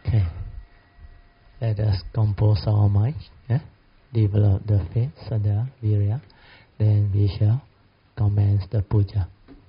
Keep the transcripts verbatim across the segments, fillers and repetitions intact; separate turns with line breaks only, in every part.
Okay. Let us compose our mind, yeah? Develop the faith, Saddha, Virya. Then we shall commence the puja.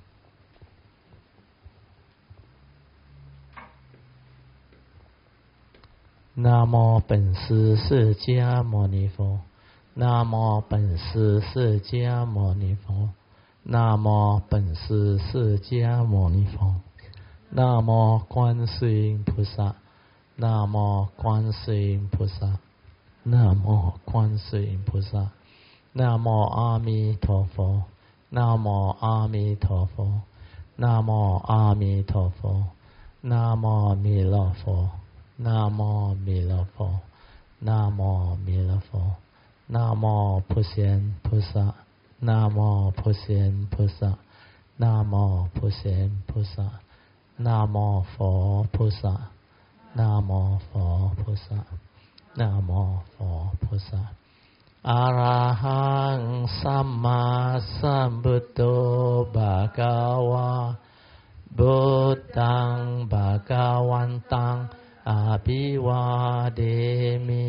Nam mô Bổn Sư释迦牟尼佛。Nam mô Bổn Sư释迦牟尼佛。Nam mô Bổn Sư释迦牟尼佛。Nam mô Quan世音菩萨。Nam mô Quan世音菩萨。Nam mô Quan世音菩萨。Nam mô A Di Đà Phật。Nam mô A Di Đà Phật。Nam mô A Di Đà Phật。Nam mô Mi La Phật。Nam mô Mi La Phật. Nam mô Mi La Phật. Nam mô Phật Siêng菩萨。Nam mô Phật Siêng菩萨。Nam mô Phật Siêng菩萨。Nam mô Phật菩萨。Nam mô Phật菩萨。Nam mô Phật菩萨。อะระหังสัมมาสัมพุทโธภะคะวะพุทธังภะคะวันตังอะภิวาเทมิ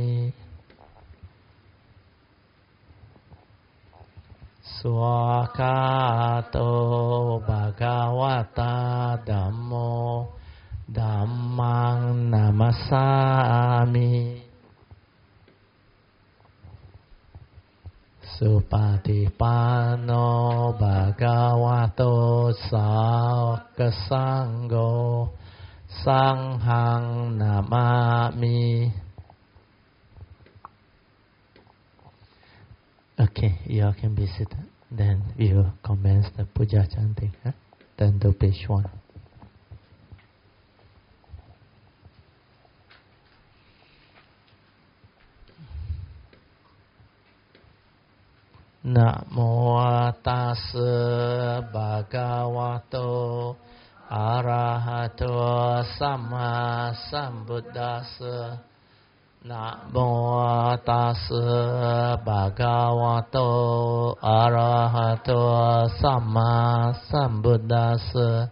สวากขาโตภะคะวะตาธัมโมธัมมังนะมัสสามิสุปฏิปันโนภะคะวะโตสาวกสังโฆสังฆังนะมามิ Okay, you all can be seated. Then we will commence the puja chanting. Huh? Turn to page one. Namo tassa bhagavato arahato samma sambuddhassa. Namo tassa bhagavato arahato samma sambuddhassa.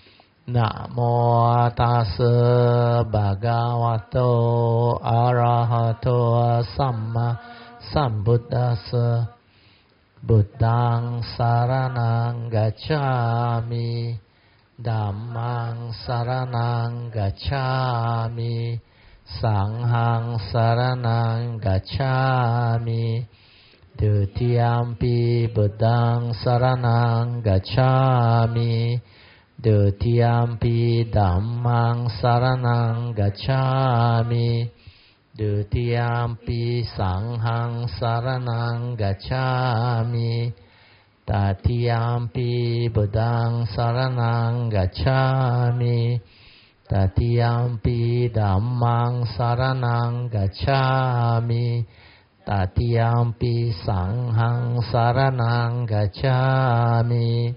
Namo tassa bhagavato arahato samma sambuddhassa. Buddhaṃ saraṇaṃ gacchāmi, Dhammaṃ saraṇaṃ gacchāmi, Saṅghaṃ saraṇaṃ gacchāmi, Dutiyampi Buddhaṃ saraṇaṃ gacchāmi, Dutiyampi Dhammaṃ saraṇaṃ gacchāmi, Dutiyampi Saṅghaṃ saraṇaṃ gacchāmi, Tatiyampi Buddhaṃ saraṇaṃ gacchāmi, Tatiyampi Dhammaṃ saraṇaṃ gacchāmi, Tatiyampi Saṅghaṃ saraṇaṃ gacchāmi.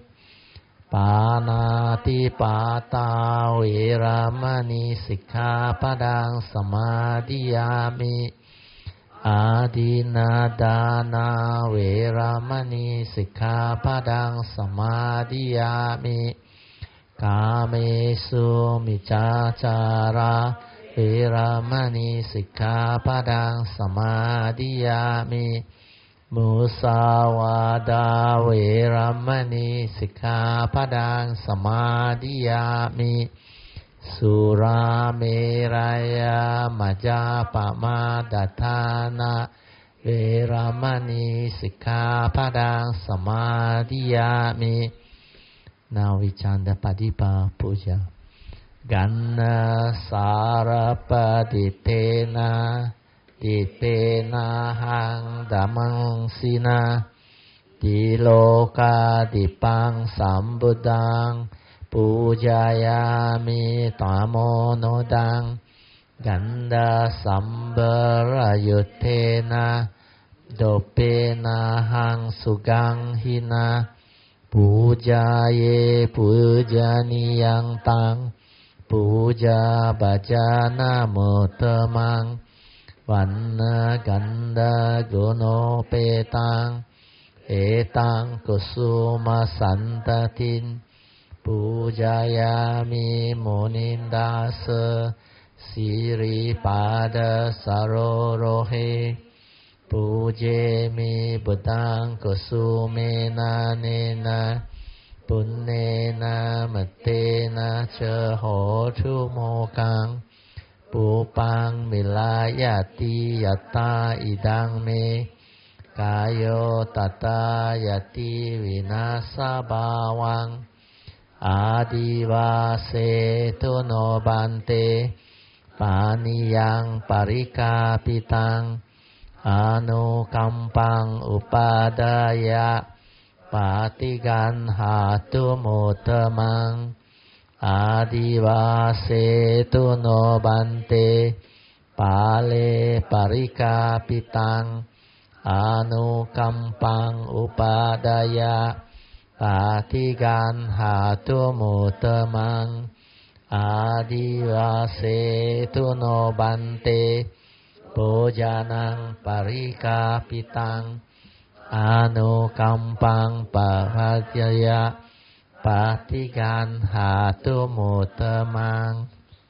Pānāti pātā veramani sikkhapadang samadhiyāmi. Adinādāna veramani sikkhapadang samadhiyāmi. Kāmesu miccacara veramani sikkhapadang samadhiyāmi. Musāvādā veramani sikkhapadang samadhiyāmi. Surāmeraya majjapamāddatthāna veramani sikkhapadang samadhiyāmi. Now we chant the Padipa Puja. Ganna sarapaditena Dipena hang damang sina Diloka dipang sambuddhang Pujayami tamonodang Ganda sambarayutena Dopena hang sugang hina Pujaye pujaniyang tang Puja bhajana mutamang Vanna ganda guno petang etang kusuma santatin pujayami munindasa Siripada Sarohe Pujemi Buddhang Kusumena Nena Punnena Matena Cha Hotu Mokang Pupang Milayati Yata Idang Me Kayo Tata Yati Vinasa Bawang Adivase Tuno Bante Paniyang Parikapitang Anu Kampang Upadaya Patigan Hatu Mutamang Adivase Tuno Bante Pale Parikapitang Anu Kampang Upadaya Patigan Hatu Mutamang Adivase Tuno Bante Bojanang Parikapitang Anu Kampang Pahataya Patigan Hatu Mutamang.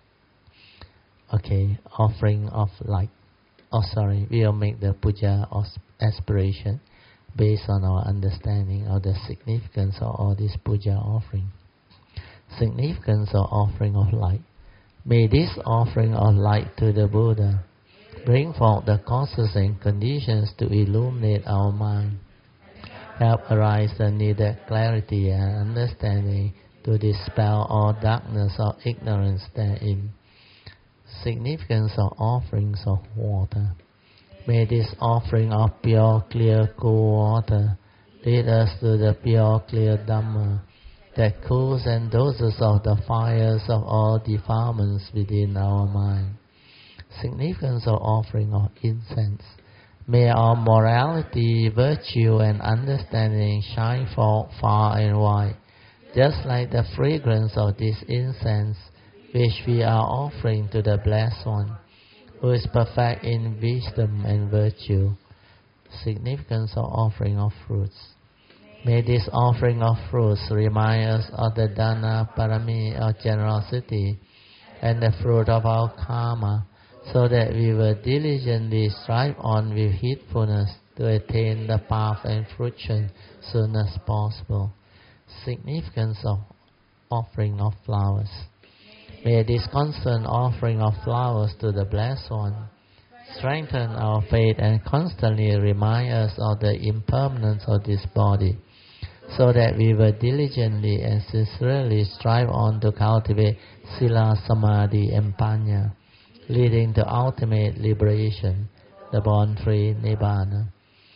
Okay, offering of light. Oh, sorry, we will make the puja aspiration based on our understanding of the significance of all this puja offering. Significance of offering of light. May this offering of light to the Buddha bring forth the causes and conditions to illuminate our mind, help arise the needed clarity and understanding to dispel all darkness or ignorance therein. Significance of offerings of water. May this offering of pure, clear, cool water lead us to the pure, clear Dhamma that cools and doses of the fires of all defilements within our mind. Significance of offering of incense. May our morality, virtue, and understanding shine forth far and wide, just like the fragrance of this incense which we are offering to the Blessed One, who is perfect in wisdom and virtue. Significance of offering of fruits. May this offering of fruits remind us of the Dana Parami of generosity and the fruit of our karma, so that we will diligently strive on with heedfulness to attain the path and fruition soon as possible. Significance of offering of flowers. May this constant offering of flowers to the Blessed One strengthen our faith and constantly remind us of the impermanence of this body, so that we will diligently and sincerely strive on to cultivate Sila, Samadhi, and Panya, leading to ultimate liberation, the born-free Nibbana.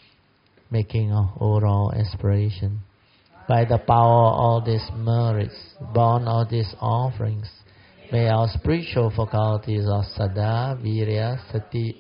Making an overall aspiration. By the power of all these merits, born of these offerings, may our spiritual faculties of Saddha, Virya, Sati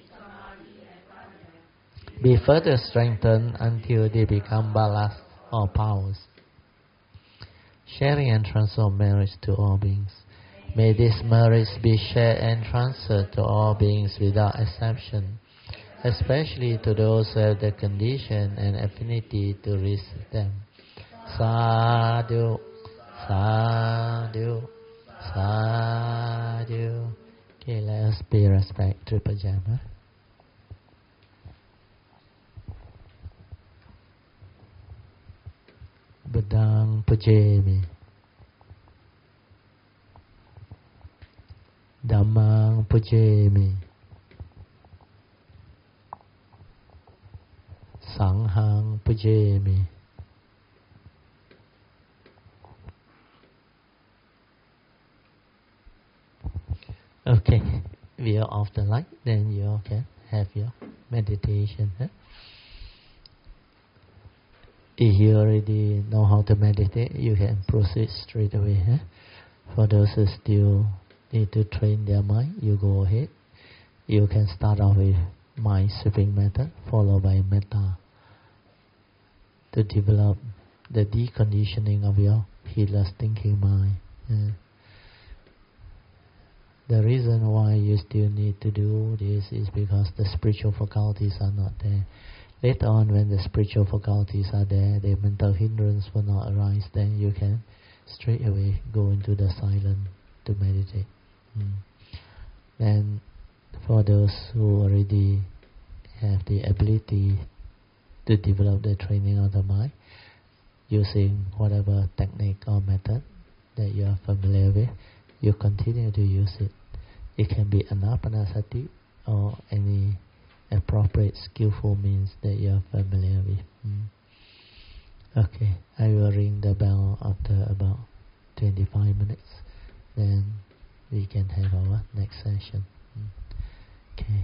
be further strengthened until they become balas or powers. Sharing and transfer of merits to all beings. May these merits be shared and transferred to all beings without exception, especially to those who have the condition and affinity to receive them. Sadhu, sadhu, sadhu. Okay, let us pay respect to Pajama. Buddhang Pujami, Dhammang Pujami, Sanghang Pujami. Okay, we are off the light, then you all can have your meditation. Huh? If you already know how to meditate, you can proceed straight away. Huh? For those who still need to train their mind, you go ahead. You can start off with mind sweeping method, followed by metta, to develop the deconditioning of your heedless thinking mind. Yeah. The reason why you still need to do this is because the spiritual faculties are not there. Later on, when the spiritual faculties are there, the mental hindrance will not arise. Then you can straight away go into the silence to meditate. Mm. And for those who already have the ability to develop the training of the mind using whatever technique or method that you are familiar with, you continue to use it. It can be anapanasati or any appropriate skillful means that you are familiar with. Mm. Okay, I will ring the bell after about twenty-five minutes. Then we can have our next session. Mm. Okay.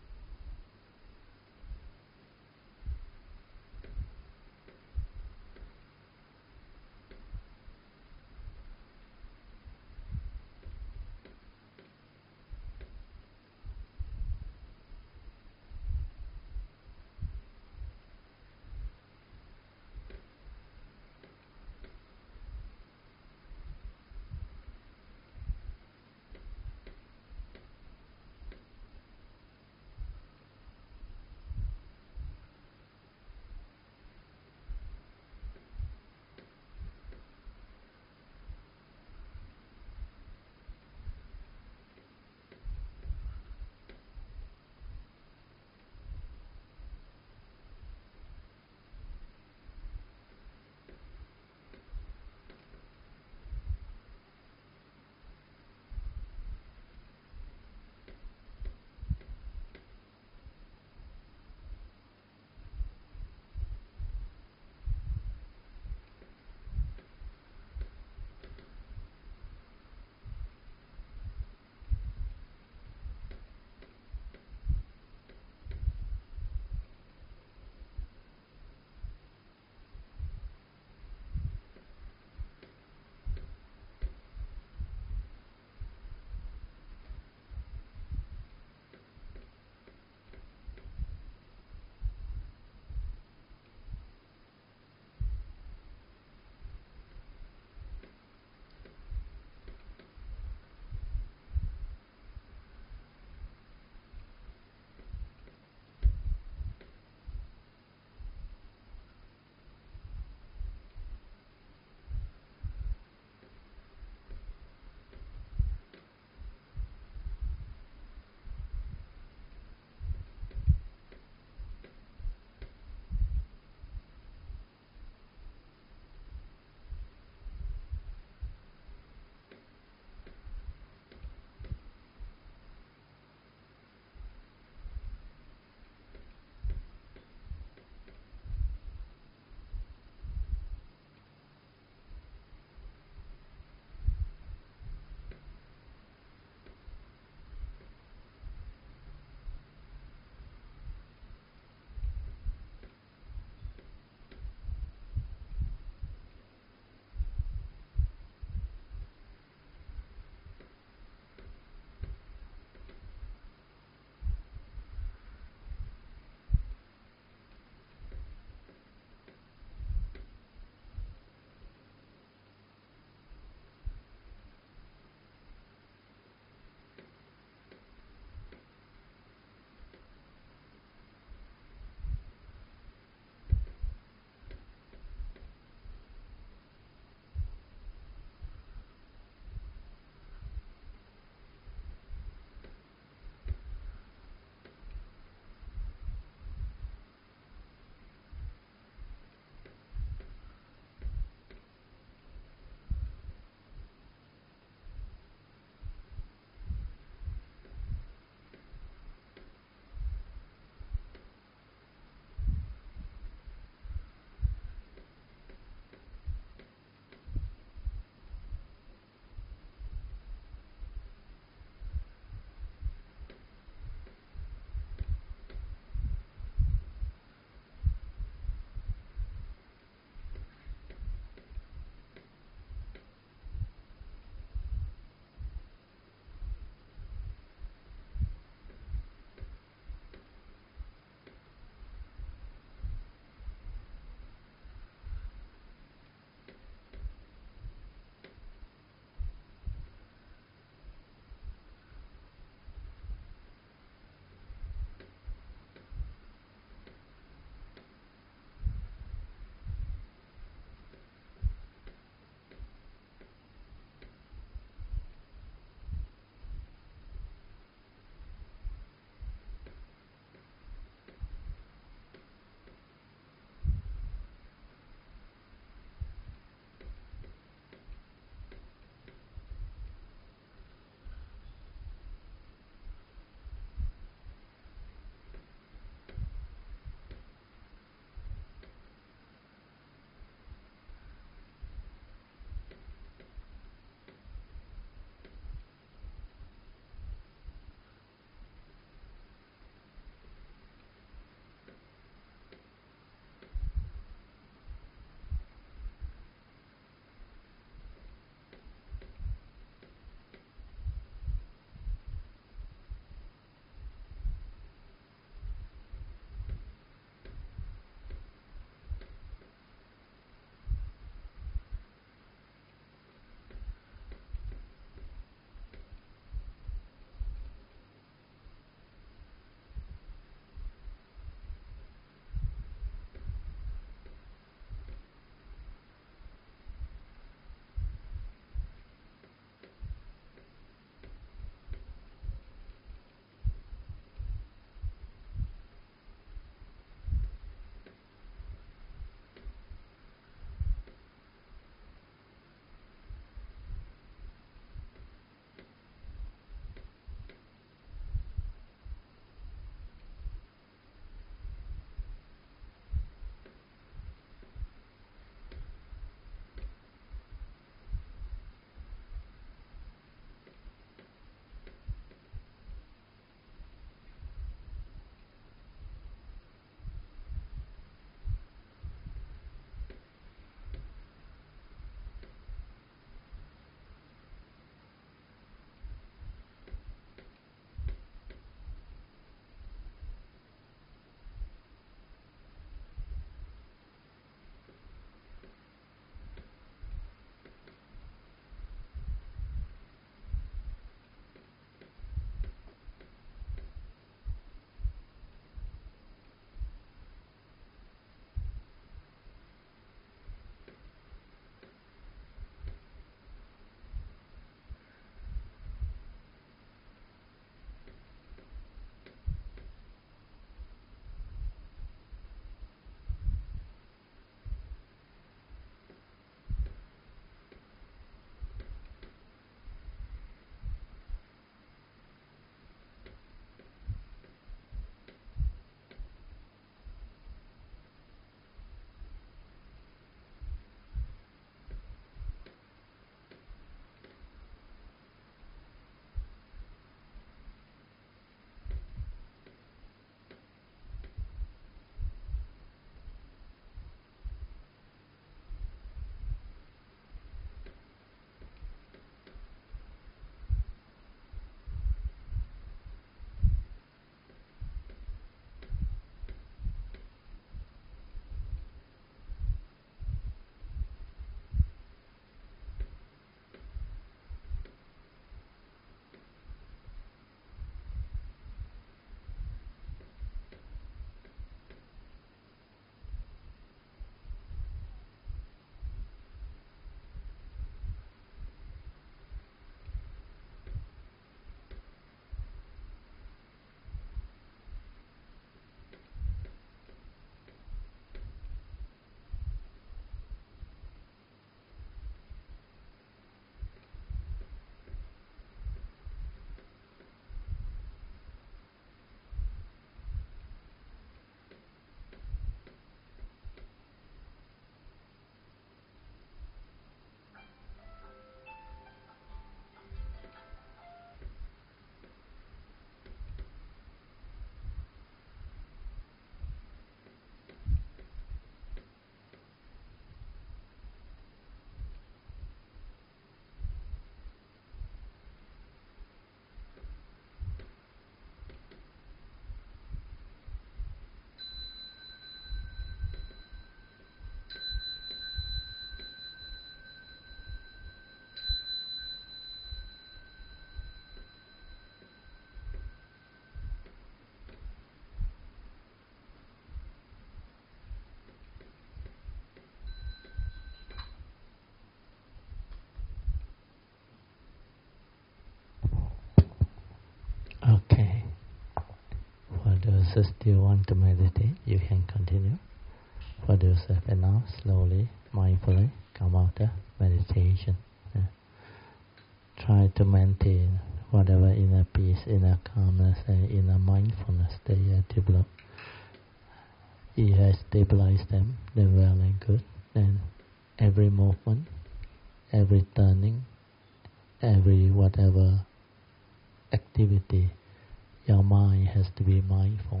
those who still want to meditate, you can continue. For those who have now, slowly, mindfully come out of meditation. Yeah. Try to maintain whatever inner peace, inner calmness, and inner mindfulness that you have developed. You have stabilized them, then well and good. Then every movement, every turning, every whatever activity, your mind has to be mindful.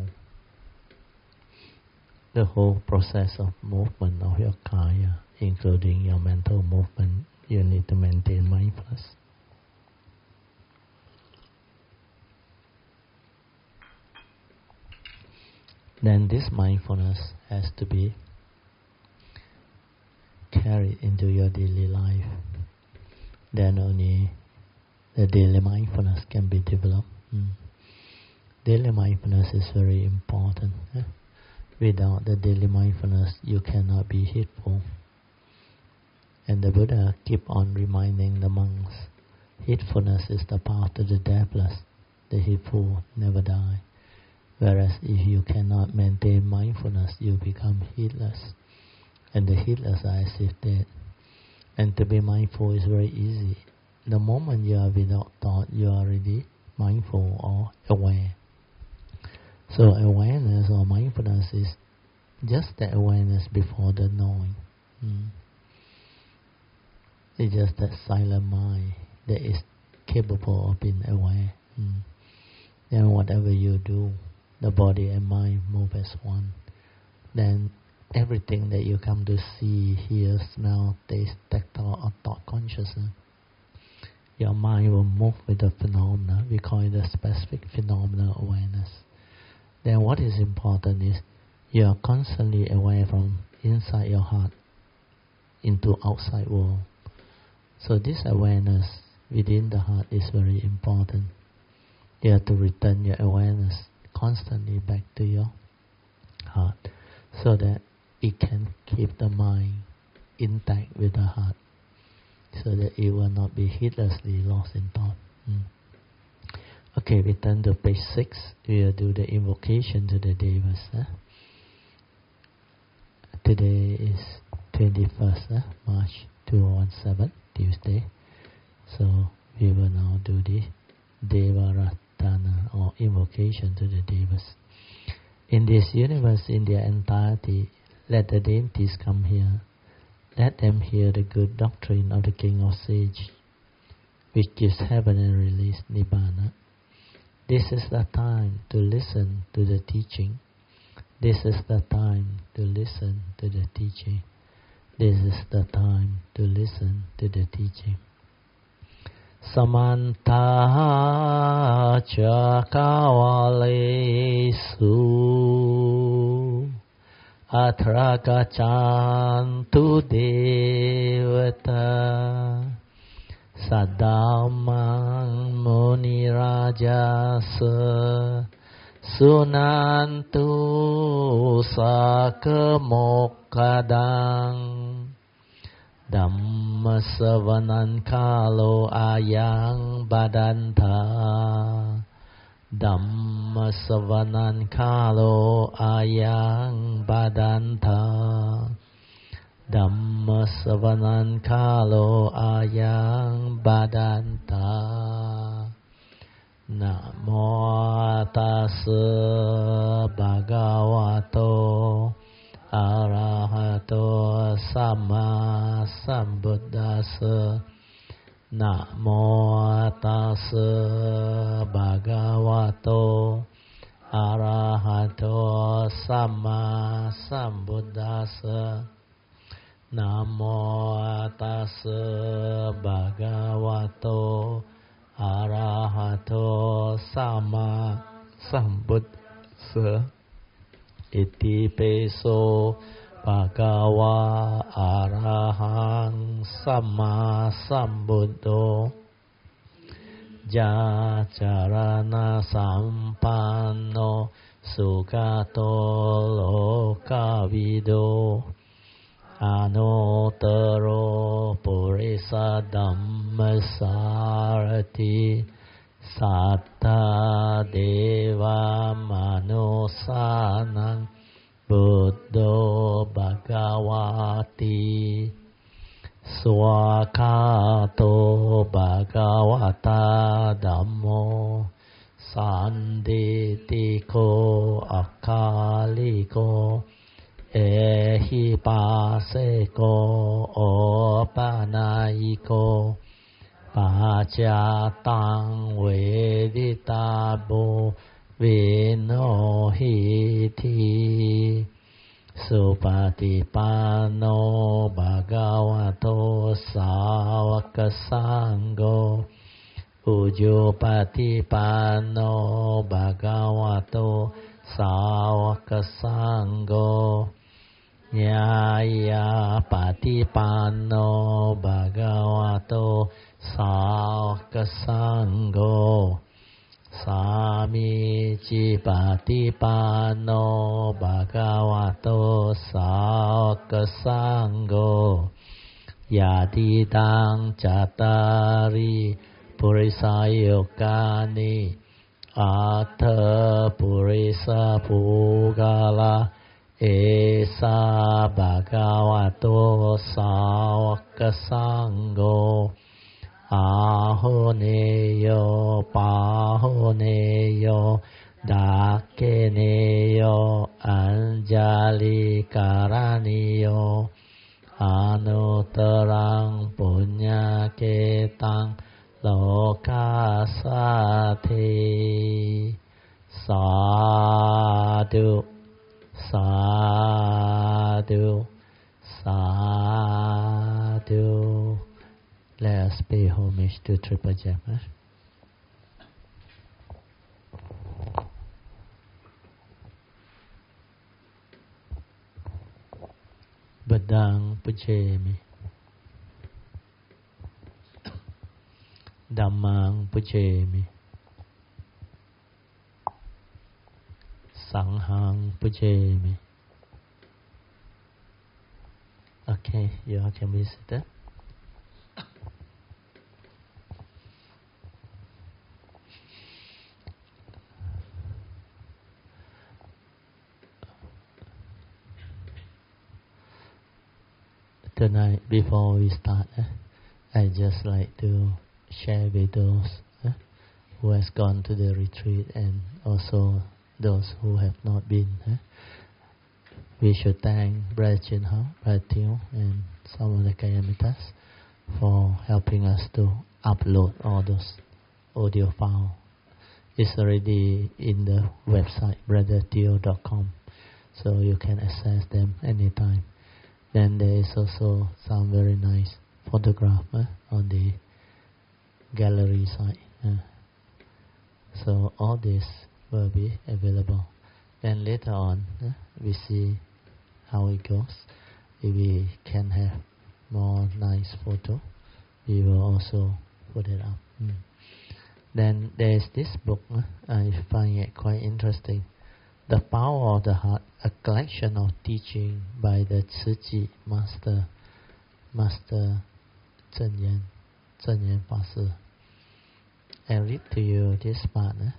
The whole process of movement of your kaya, including your mental movement, you need to maintain mindfulness. Then this mindfulness has to be carried into your daily life. Then only the daily mindfulness can be developed. Mm. Daily mindfulness is very important. Eh? Without the daily mindfulness, you cannot be heedful. And the Buddha keep on reminding the monks, heedfulness is the path to the deathless. The heedful never die. Whereas if you cannot maintain mindfulness, you become heedless. And the heedless are as if dead. And to be mindful is very easy. The moment you are without thought, you are already mindful or aware. So awareness or mindfulness is just the awareness before the knowing. Mm. It's just that silent mind that is capable of being aware. Mm. Then whatever you do, the body and mind move as one. Then everything that you come to see, hear, smell, taste, tactile or thought consciousness, your mind will move with the phenomena. We call it the specific phenomena awareness. Then what is important is you are constantly aware from inside your heart into outside world. So this awareness within the heart is very important. You have to return your awareness constantly back to your heart so that it can keep the mind intact with the heart, so that it will not be heedlessly lost in thought. Mm. Okay, we turn to page six. We will do the invocation to the Devas. Eh? Today is twenty-first eh? March two thousand seventeen, Tuesday. So we will now do the Devaratana or invocation to the Devas. In this universe, in their entirety, let the deities come here. Let them hear the good doctrine of the King of Sage, which gives heaven and release Nibbana. This is the time to listen to the teaching. This is the time to listen to the teaching. This is the time to listen to the teaching. Samanta Chakavalesu Atrakachantu Devata Sadamang Muni Rajasa Sunantu Sakamokadang Dhammasavanan Kalo Ayang Badanta Dhammasavanan Kalo Ayang Badanta Dhammasavanan Kalo Ayang Badanta. Namo tassa bhagavato arahato samma sambuddhassa. Namo tassa bhagavato arahato samma sambuddhassa. Namo tassa bhagavato arahato samma sambuddhassa. Iti peso bhagava arahang samma sambuddho. Jacharana sampanno sugato lokavido. Anotaro purisa dhammasarati. Satta deva mano โกอาคาลิโกเอหิปัสสโกโอปานายิโกปัจจตังเวดิตาโบวิโนหิทิสุปฏิปันโนภะคะวะโตสาวกสังโฆอุจุปฏิปันโนภะคะวะโตสาวกสังโฆญาญาปฏิปันโนภะคะวะโตสาวกสังโฆสามีจิปฏิปันโนภะคะวะโตสาวกสังโฆญาติตังจัตตาริปุริสายโยกานิอัตถปุริสภูกาลาเอสาภะคะวะโตสาวกสังโฆอาโหเนโยปาโหเนโยดาเกเนโยอัญจาลิการานิโยอนุตรังปุญญาเกตังโลกาสาเทสาธุสาธุสาธุ Let us pay homage to Triple Gem. Huh? Badang Puchemi Dhammang Puchemi Sanghang Puchemi. Okay, you all can be seated. Tonight, before we start, eh, I just like to share with those eh, who has gone to the retreat and also those who have not been. Eh. We should thank Brother Chinhao, Brother Teo, and some of the Kayamitas for helping us to upload all those audio files. It's already in the website brother teo dot com, so you can access them anytime. Then there is also some very nice photograph eh, on the gallery site. Eh. So all this will be available. Then later on, eh, we see how it goes. If we can have more nice photo, we will also put it up. Mm. Then there is this book. Eh, I find it quite interesting. The Power of the Heart, a collection of teaching by the Tzu Chi Master, Master Zhen Yan, Zhen Yan Pa Si. I read to you this part. Eh?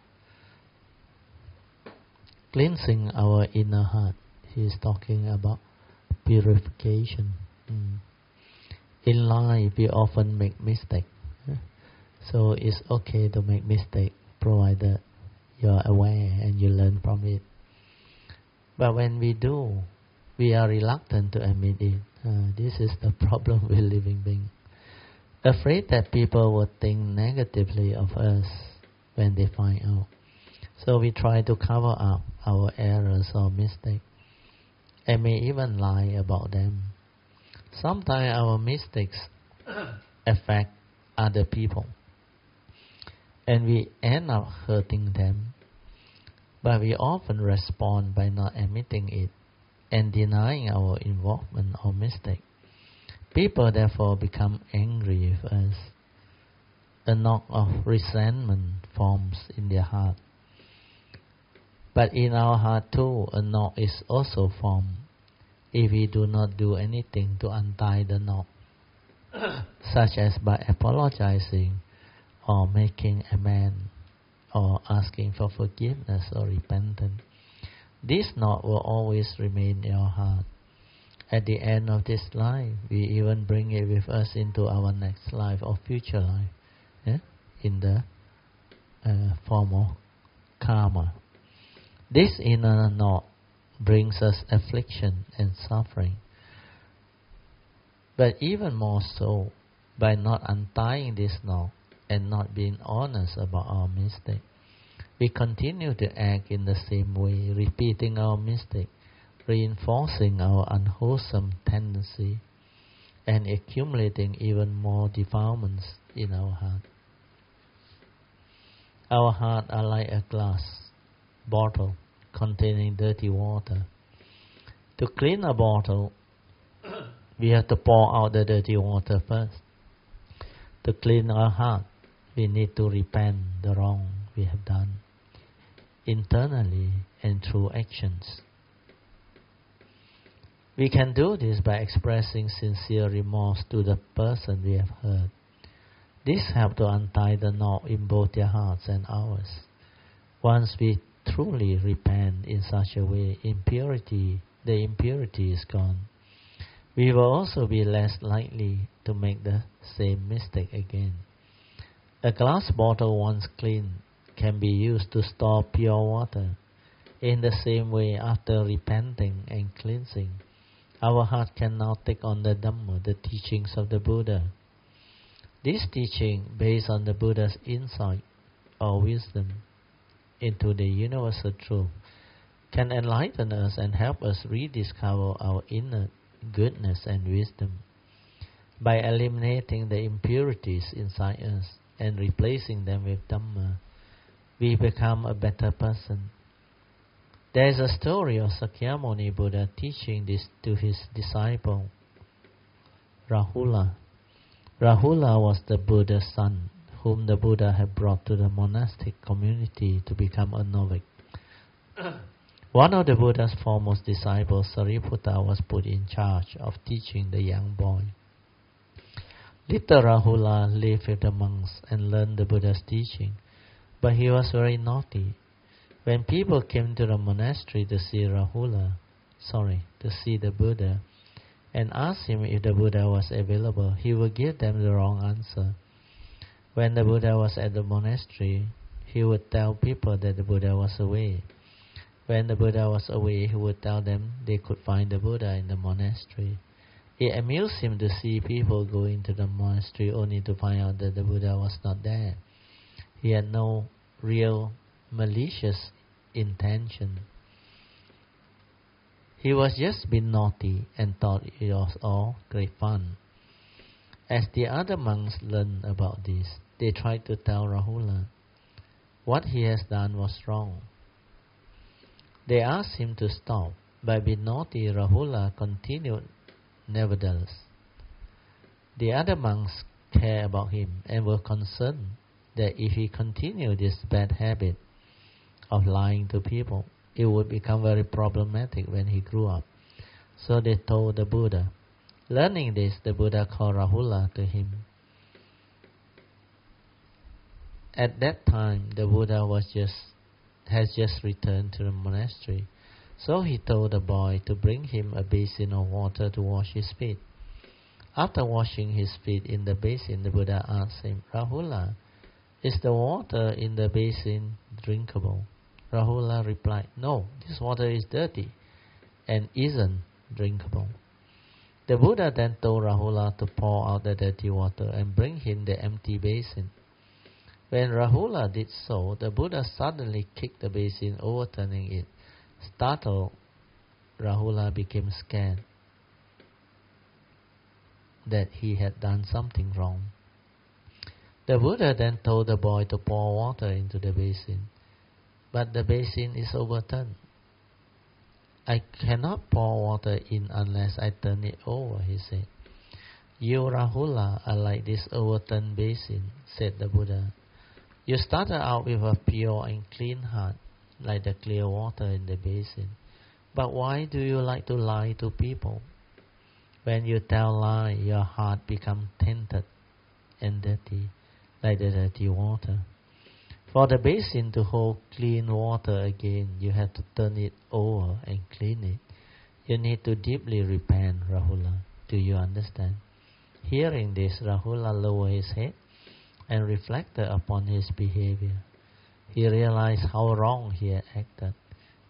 Cleansing our inner heart. He is talking about purification. Mm. In life, we often make mistakes. Eh? So it's okay to make mistakes, provided you're aware and you learn from it. But when we do, we are reluctant to admit it. Uh, this is the problem with living beings. Afraid that people will think negatively of us when they find out. So we try to cover up our errors or mistakes, and may even lie about them. Sometimes our mistakes affect other people, and we end up hurting them. But we often respond by not admitting it and denying our involvement or mistake. People therefore become angry with us. A knot of resentment forms in their heart. But in our heart too, a knot is also formed if we do not do anything to untie the knot, such as by apologizing or making amends, or asking for forgiveness or repentance. This knot will always remain in our heart. At the end of this life, we even bring it with us into our next life or future life, yeah? in the uh, form of karma. This inner knot brings us affliction and suffering. But even more so, by not untying this knot and not being honest about our mistake, we continue to act in the same way, repeating our mistake, reinforcing our unwholesome tendency, and accumulating even more defilements in our heart. Our heart are like a glass bottle containing dirty water. To clean a bottle, we have to pour out the dirty water first. To clean our heart, we need to repent the wrong we have done, internally and through actions. We can do this by expressing sincere remorse to the person we have hurt. This helps to untie the knot in both their hearts and ours. Once we truly repent in such a way, impurity, the impurity is gone. We will also be less likely to make the same mistake again. A glass bottle once cleaned can be used to store pure water. In the same way, after repenting and cleansing, our heart can now take on the Dhamma, the teachings of the Buddha. This teaching, based on the Buddha's insight or wisdom into the universal truth, can enlighten us and help us rediscover our inner goodness and wisdom. By eliminating the impurities inside us and replacing them with Dhamma, we become a better person. There is a story of Sakyamuni Buddha teaching this to his disciple, Rahula. Rahula was the Buddha's son, whom the Buddha had brought to the monastic community to become a novice. One of the Buddha's foremost disciples, Sariputta, was put in charge of teaching the young boy. Little Rahula lived with the monks and learned the Buddha's teaching, but he was very naughty. When people came to the monastery to see Rahula, sorry, to see the Buddha, and asked him if the Buddha was available, he would give them the wrong answer. When the Buddha was at the monastery, he would tell people that the Buddha was away. When the Buddha was away, he would tell them they could find the Buddha in the monastery. It amused him to see people go into the monastery only to find out that the Buddha was not there. He had no real malicious intention. He was just being naughty and thought it was all great fun. As the other monks learned about this, they tried to tell Rahula what he has done was wrong. They asked him to stop. By being naughty, Rahula continued nevertheless. The other monks cared about him and were concerned that if he continued this bad habit of lying to people, it would become very problematic when he grew up. So they told the Buddha. Learning this, the Buddha called Rahula to him. At that time, the Buddha was just has just returned to the monastery, so he told the boy to bring him a basin of water to wash his feet. After washing his feet in the basin, the Buddha asked him, Rahula, is the water in the basin drinkable? Rahula replied, no, this water is dirty and isn't drinkable. The Buddha then told Rahula to pour out the dirty water and bring him the empty basin. When Rahula did so, the Buddha suddenly kicked the basin, overturning it. Startled, Rahula became scared that he had done something wrong. The Buddha then told the boy to pour water into the basin, but the basin is overturned. I cannot pour water in unless I turn it over, he said. You, Rahula, are like this overturned basin, said the Buddha. You started out with a pure and clean heart, like the clear water in the basin. But why do you like to lie to people? When you tell lie, your heart becomes tainted and dirty, like the dirty water. For the basin to hold clean water again, you have to turn it over and clean it. You need to deeply repent, Rahula. Do you understand? Hearing this, Rahula lowered his head and reflected upon his behavior. He realized how wrong he had acted.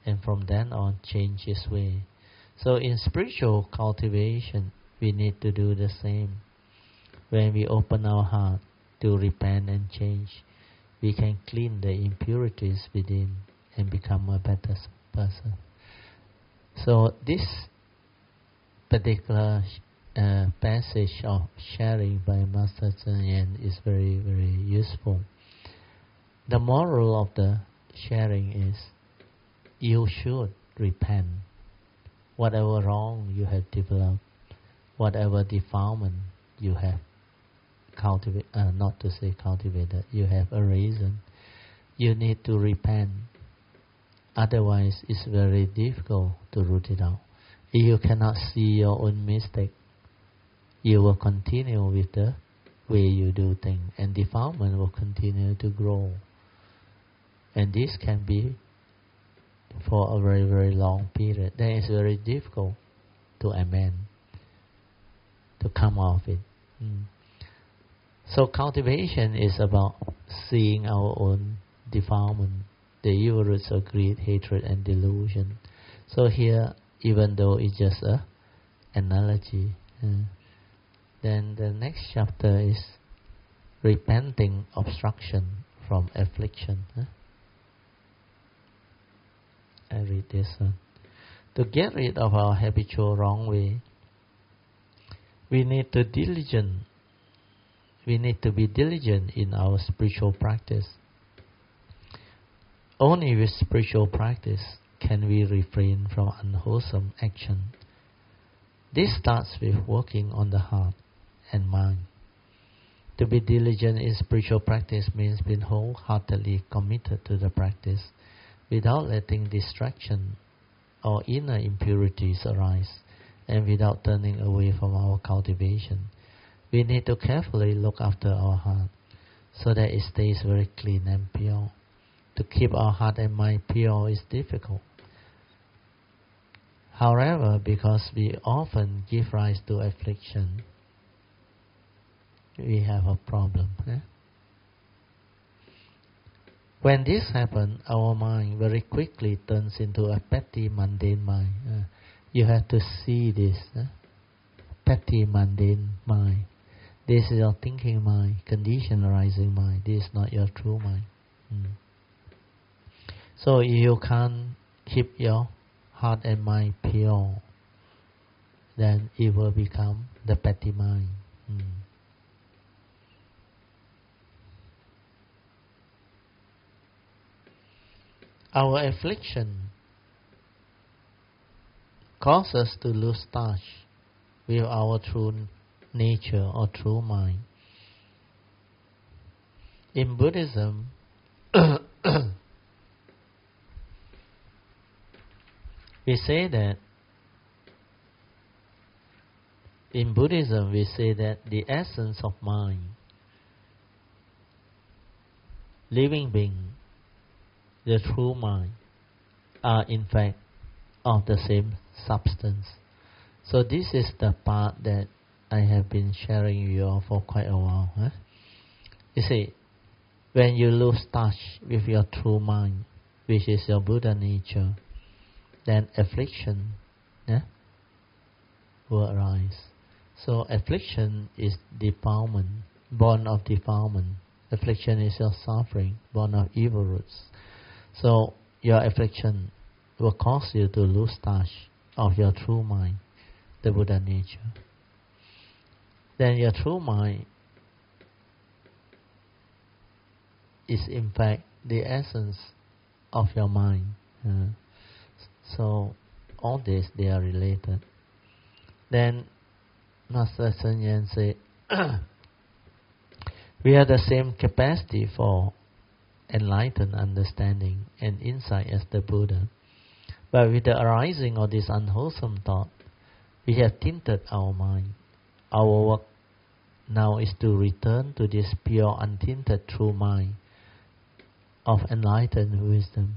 and from then on change his way. So in spiritual cultivation, we need to do the same. When we open our heart to repent and change, we can clean the impurities within and become a better person. So this particular uh, passage of sharing by Master Cheng Yen is very, very useful. The moral of the sharing is you should repent. Whatever wrong you have developed, whatever defilement you have cultivated, uh, not to say cultivated, you have arisen, you need to repent. Otherwise, it's very difficult to root it out. If you cannot see your own mistake, you will continue with the way you do things, and defilement will continue to grow. And this can be for a very, very long period. Then it's very difficult to amend, to come out of it. Mm. So cultivation is about seeing our own defilement, the evil roots of greed, hatred, and delusion. So here, even though it's just a analogy, uh, then the next chapter is repenting obstruction from affliction. Huh? I read this one. To get rid of our habitual wrong way, we need to diligent. We need to be diligent in our spiritual practice. Only with spiritual practice can we refrain from unwholesome action. This starts with working on the heart and mind. To be diligent in spiritual practice means being wholeheartedly committed to the practice, without letting distraction or inner impurities arise, and without turning away from our cultivation. We need to carefully look after our heart, so that it stays very clean and pure. To keep our heart and mind pure is difficult. However, because we often give rise to affliction, we have a problem. Eh? When this happens, our mind very quickly turns into a petty, mundane mind. Uh, you have to see this. Uh, petty, mundane mind. This is your thinking mind, conditioned arising mind. This is not your true mind. Mm. So if you can't keep your heart and mind pure, then it will become the petty mind. Mm. Our affliction causes us to lose touch with our true nature or true mind. In Buddhism, we say that in Buddhism we say that the essence of mind, living being, the true mind, are in fact of the same substance. So this is the part that I have been sharing with you all for quite a while. Huh? You see, when you lose touch with your true mind, which is your Buddha nature, then affliction yeah, will arise. So affliction is defilement, born of defilement. Affliction is your suffering, born of evil roots. So your affliction will cause you to lose touch of your true mind, the Buddha nature. Then your true mind is in fact the essence of your mind. Uh, so all this, they are related. Then Master Cheng Yen said, we have the same capacity for enlightened understanding and insight as the Buddha. But with the arising of this unwholesome thought, we have tinted our mind. Our work now is to return to this pure, untinted true mind of enlightened wisdom.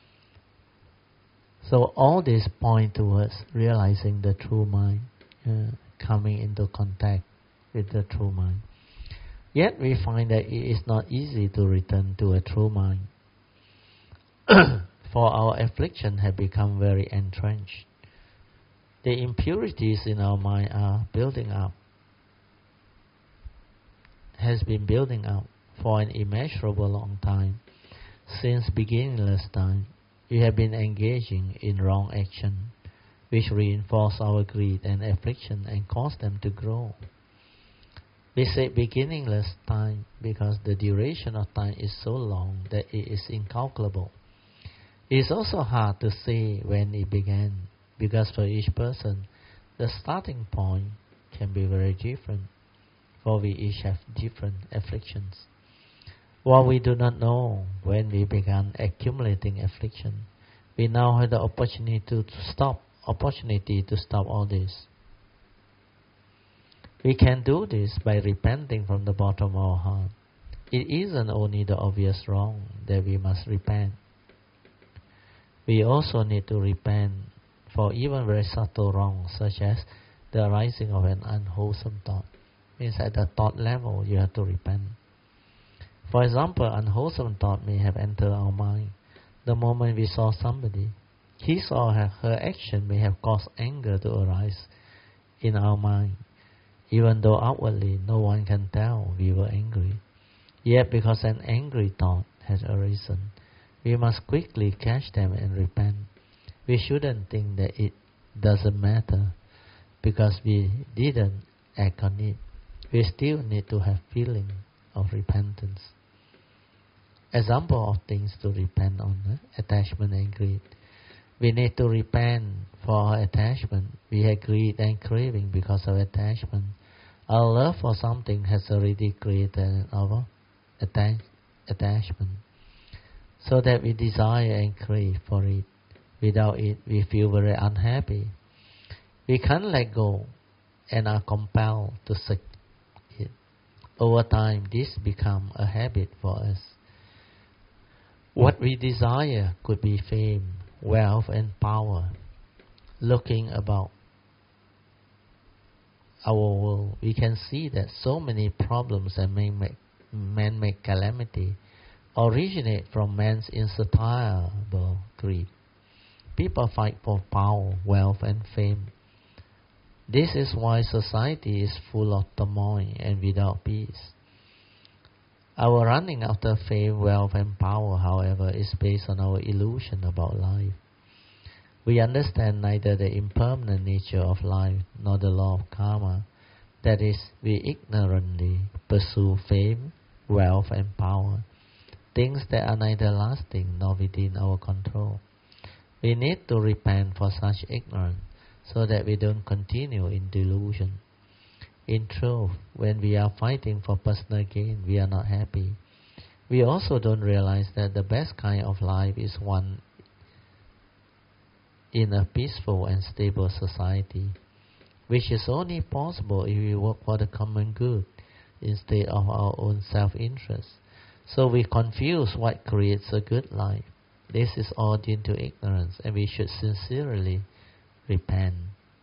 So all this point towards realizing the true mind, uh, coming into contact with the true mind. Yet we find that it is not easy to return to a true mind. for our affliction have become very entrenched. The impurities in our mind are building up, has been building up for an immeasurable long time. Since beginningless time, we have been engaging in wrong action, which reinforce our greed and affliction and cause them to grow. We say beginningless time because the duration of time is so long that it is incalculable. It is also hard to say when it began, because for each person, the starting point can be very different, for we each have different afflictions. While we do not know when we began accumulating affliction, we now have the opportunity to stop, opportunity to stop all this. We can do this by repenting from the bottom of our heart. It isn't only the obvious wrong that we must repent. We also need to repent for even very subtle wrongs, such as the arising of an unwholesome thought. Means at the thought level, you have to repent. For example, unwholesome thought may have entered our mind the moment we saw somebody. His or her, her action may have caused anger to arise in our mind, even though outwardly no one can tell we were angry. Yet because an angry thought has arisen, we must quickly catch them and repent. We shouldn't think that it doesn't matter because we didn't act on it. We still need to have feeling of repentance. Example of things to repent on, eh? Attachment and greed. We need to repent for our attachment. We have greed and craving because of attachment. Our love for something has already created our atta- attachment, so that we desire and crave for it. Without it, we feel very unhappy. We can't let go and are compelled to seek it. Over time, this becomes a habit for us. What we desire could be fame, wealth and power. Looking about our world, we can see that so many problems and man-made calamity originate from man's insatiable greed. People fight for power, wealth and fame. This is why society is full of turmoil and without peace. Our running after fame, wealth and power, however, is based on our illusion about life. We understand neither the impermanent nature of life nor the law of karma. That is, we ignorantly pursue fame, wealth and power, things that are neither lasting nor within our control. We need to repent for such ignorance so that we don't continue in delusion. In truth, when we are fighting for personal gain, we are not happy. We also don't realize that the best kind of life is one in a peaceful and stable society, which is only possible if we work for the common good instead of our own self-interest. So we confuse what creates a good life. This is all due to ignorance, and we should sincerely repent.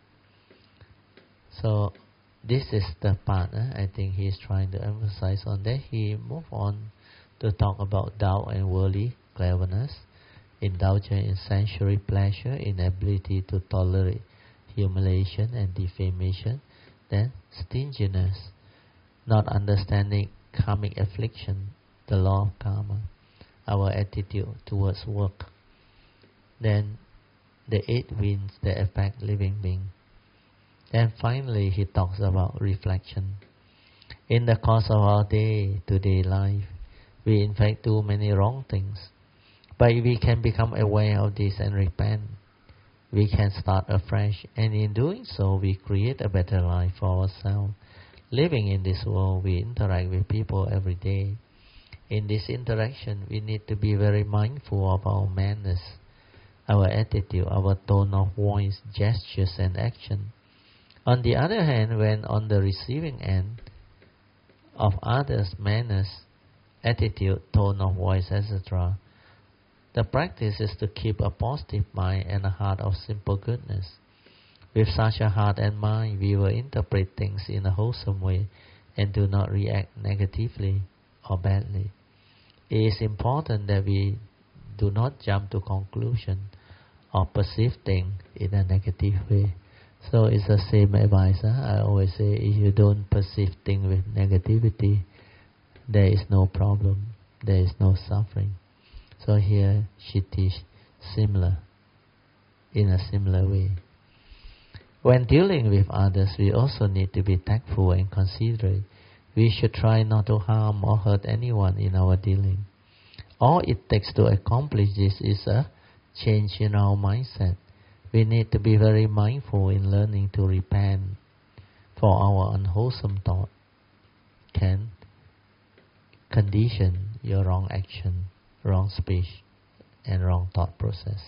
So this is the part eh, I think he is trying to emphasize on. That he moved on to talk about doubt and worldly cleverness, indulgence in sensual pleasure, inability to tolerate humiliation and defamation, then stinginess, not understanding karmic affliction, the law of karma, our attitude towards work, then the eight winds that affect living beings. Then finally he talks about reflection. In the course of our day-to-day life, we in fact do many wrong things. But if we can become aware of this and repent, we can start afresh, and in doing so, we create a better life for ourselves. Living in this world, we interact with people every day. In this interaction, we need to be very mindful of our manners, our attitude, our tone of voice, gestures and action. On the other hand, when on the receiving end of others' manners, attitude, tone of voice, et cetera, the practice is to keep a positive mind and a heart of simple goodness. With such a heart and mind, we will interpret things in a wholesome way and do not react negatively or badly. It is important that we do not jump to conclusion or perceive things in a negative way. So it's the same advice. Huh? I always say, if you don't perceive things with negativity, there is no problem, there is no suffering. So here she teaches similar, in a similar way. When dealing with others, we also need to be tactful and considerate. We should try not to harm or hurt anyone in our dealing. All it takes to accomplish this is a change in our mindset. We need to be very mindful in learning to repent, for our unwholesome thought can condition your wrong action, wrong speech, and wrong thought process.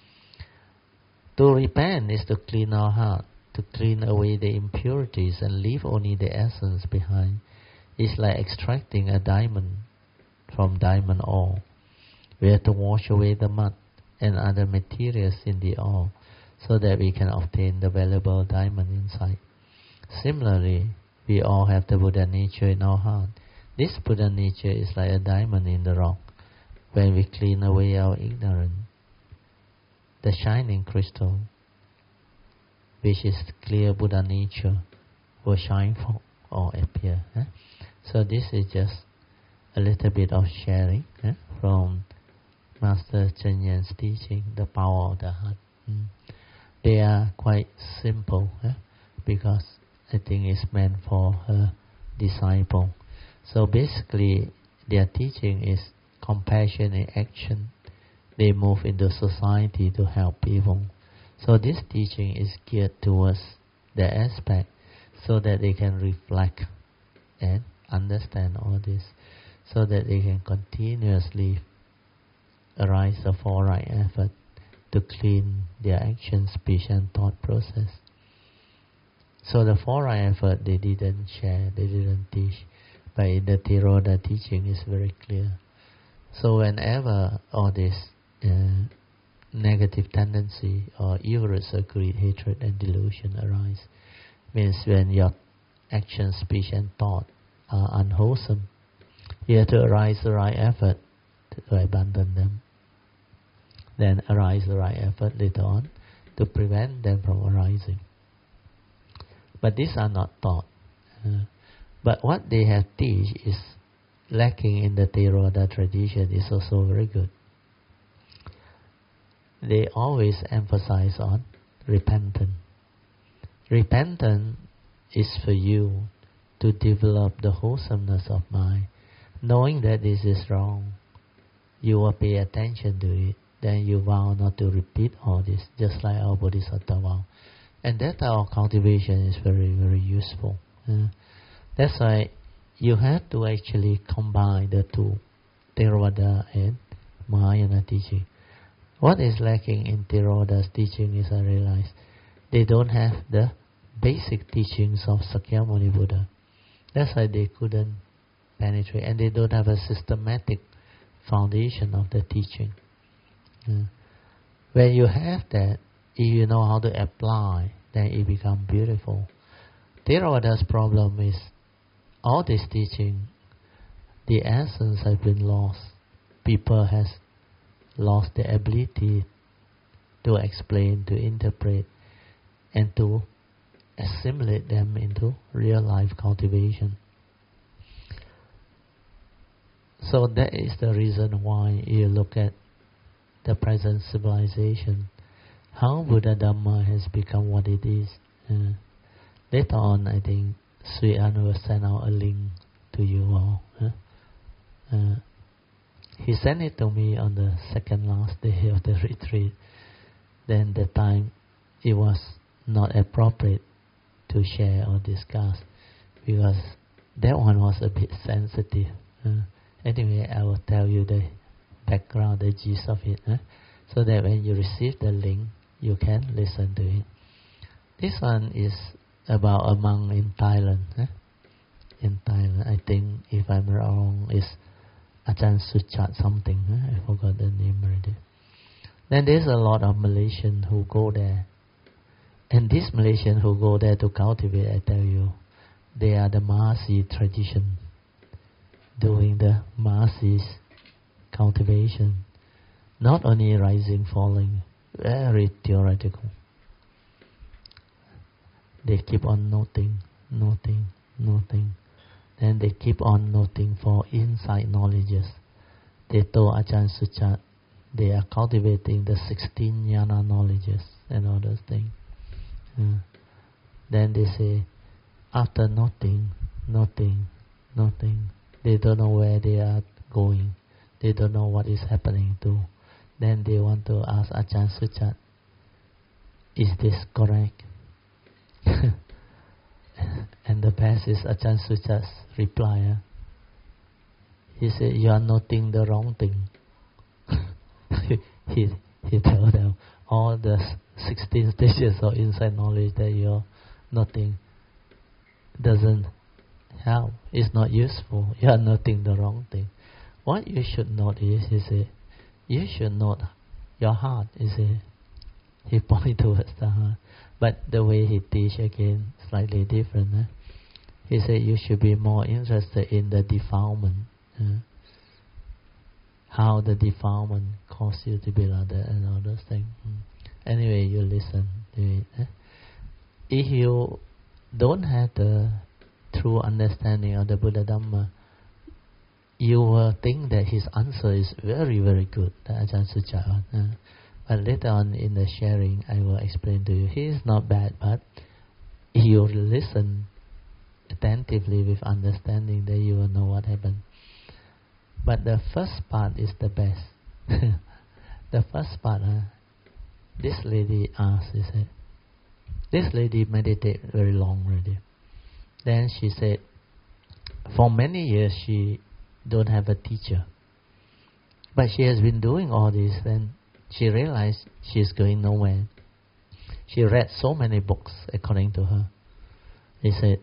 To repent is to clean our heart, to clean away the impurities and leave only the essence behind. It's like extracting a diamond from diamond ore. We have to wash away the mud and other materials in the ore so that we can obtain the valuable diamond inside. Similarly, we all have the Buddha nature in our heart. This Buddha nature is like a diamond in the rock. When we clean away our ignorance, the shining crystal, which is clear Buddha nature, will shine forth or appear. Eh? So this is just a little bit of sharing eh? from Master Cheng Yen's teaching, the power of the heart. Mm. They are quite simple eh? because I think it's meant for her disciple. So basically, their teaching is compassion in action. They move into society to help people. So this teaching is geared towards the aspect so that they can reflect and understand all this, so that they can continuously arise the four right effort to clean their action, speech and thought process. So the four right effort they didn't share, they didn't teach, but in the Theravada teaching is very clear. So whenever all this uh, negative tendency or avarice or greed, hatred and delusion arise, means when your action, speech and thought are unwholesome, you have to arise the right effort to abandon them. Then arise the right effort later on to prevent them from arising. But these are not taught. Uh, but what they have teach is lacking in the Theravada tradition is also very good. They always emphasize on repentance. Repentance is for you to develop the wholesomeness of mind. Knowing that this is wrong, you will pay attention to it. Then you vow not to repeat all this, just like our Bodhisattva vow. And that our cultivation is very, very useful. Uh, that's why you have to actually combine the two, Theravada and Mahayana teaching. What is lacking in Theravada's teaching is, I realize, they don't have the basic teachings of Sakyamuni Buddha. That's why they couldn't penetrate, and they don't have a systematic foundation of the teaching. Uh, when you have that, if you know how to apply, then it becomes beautiful. Theravada's problem is all this teaching, the essence has been lost. People has lost the ability to explain, to interpret, and to assimilate them into real life cultivation. So that is the reason why you look at the present civilization, how Buddha Dhamma has become what it is. Uh, later on, I think Sri Anu will send out a link to you all. Uh, uh, he sent it to me on the second last day of the retreat. Then the time it was not appropriate to share or discuss because that one was a bit sensitive. Uh, anyway, I will tell you the background, the gist of it, eh? So that when you receive the link, you can listen to it. This one is about a monk in Thailand. Eh? In Thailand, I think, if I'm wrong, is Ajahn Suchat something. Eh? I forgot the name already. Then there's a lot of Malaysians who go there. And these Malaysians who go there to cultivate, I tell you, they are the Mahasi tradition, doing the Mahasi's cultivation. Not only rising, falling, very theoretical. They keep on noting, noting, noting. Then they keep on noting for insight knowledges. They told Ajahn Suchat they are cultivating the sixteen jnana knowledges and all those things. Uh, then they say, after noting, noting, noting, they don't know where they are going. They don't know what is happening to. Then they want to ask Ajahn Suchat, is this correct? And the best is Ajahn Suchat's reply. Uh, he said, you are noting the wrong thing. he he told them, all the sixteen stages of insight knowledge that you are noting doesn't help. It's not useful. You are noting the wrong thing. What you should note is, he said, you should note your heart. He said, he pointed towards the heart. But the way he teach again, slightly different. Eh? He said you should be more interested in the defilement. Eh? How the defilement causes you to be like that and all those things. Mm. Anyway, you listen to it. Eh? If you don't have the true understanding of the Buddha Dhamma, you will think that his answer is very, very good, the Ajahn Suchat. Uh, but later on in the sharing, I will explain to you. He is not bad, but if you listen attentively with understanding, then you will know what happened. But the first part is the best. The first part, uh, this lady asked, she said, this lady meditated very long already. Then she said, for many years she don't have a teacher. But she has been doing all this, and she realized she's going nowhere. She read so many books according to her. He said,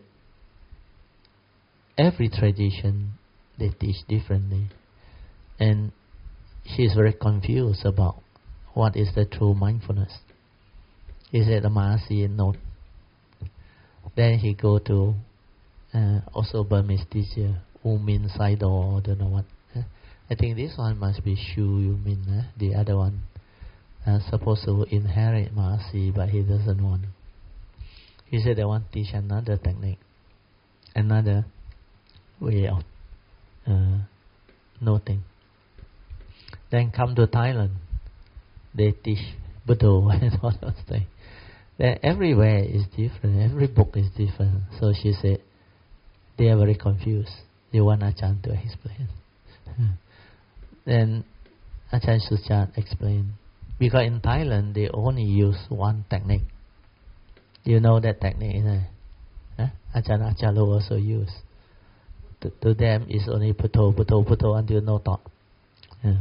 every tradition they teach differently. And she's very confused about what is the true mindfulness. He said, the Mahasi note. Then he go to uh, also Burmese teacher, U Min Saido, or don't know what. Uh, I think this one must be Shu U Min. Uh, the other one uh, supposed to inherit Mahasi, but he doesn't want. He said they want to teach another technique, another way of uh, noting. Then come to Thailand, they teach Buddha and all those things. Then everywhere is different, every book is different. So she said, they are very confused. They want Ajahn to explain. Then Ajahn Suchat explained, because in Thailand they only use one technique. You know that technique, isn't it? Huh? Ajahn Achalo also use. To, to them it's only Puto, Puto, Puto until no thought. Yeah.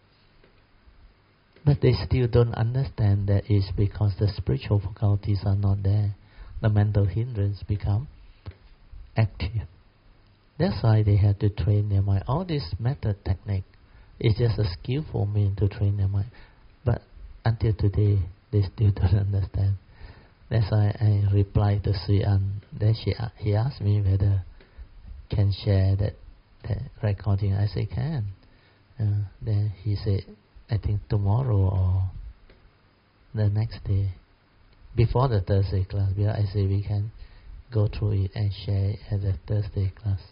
But they still don't understand that it's because the spiritual faculties are not there. The mental hindrance become active. That's why they have to train their mind. All this method technique is just a skillful means to train their mind. But until today, they still don't understand. That's why I replied to Sri An. Then she, he asked me whether can share that, that recording. I said can. Uh, then he said, I think tomorrow or the next day, before the Thursday class. Because I say we can go through it and share at the Thursday class.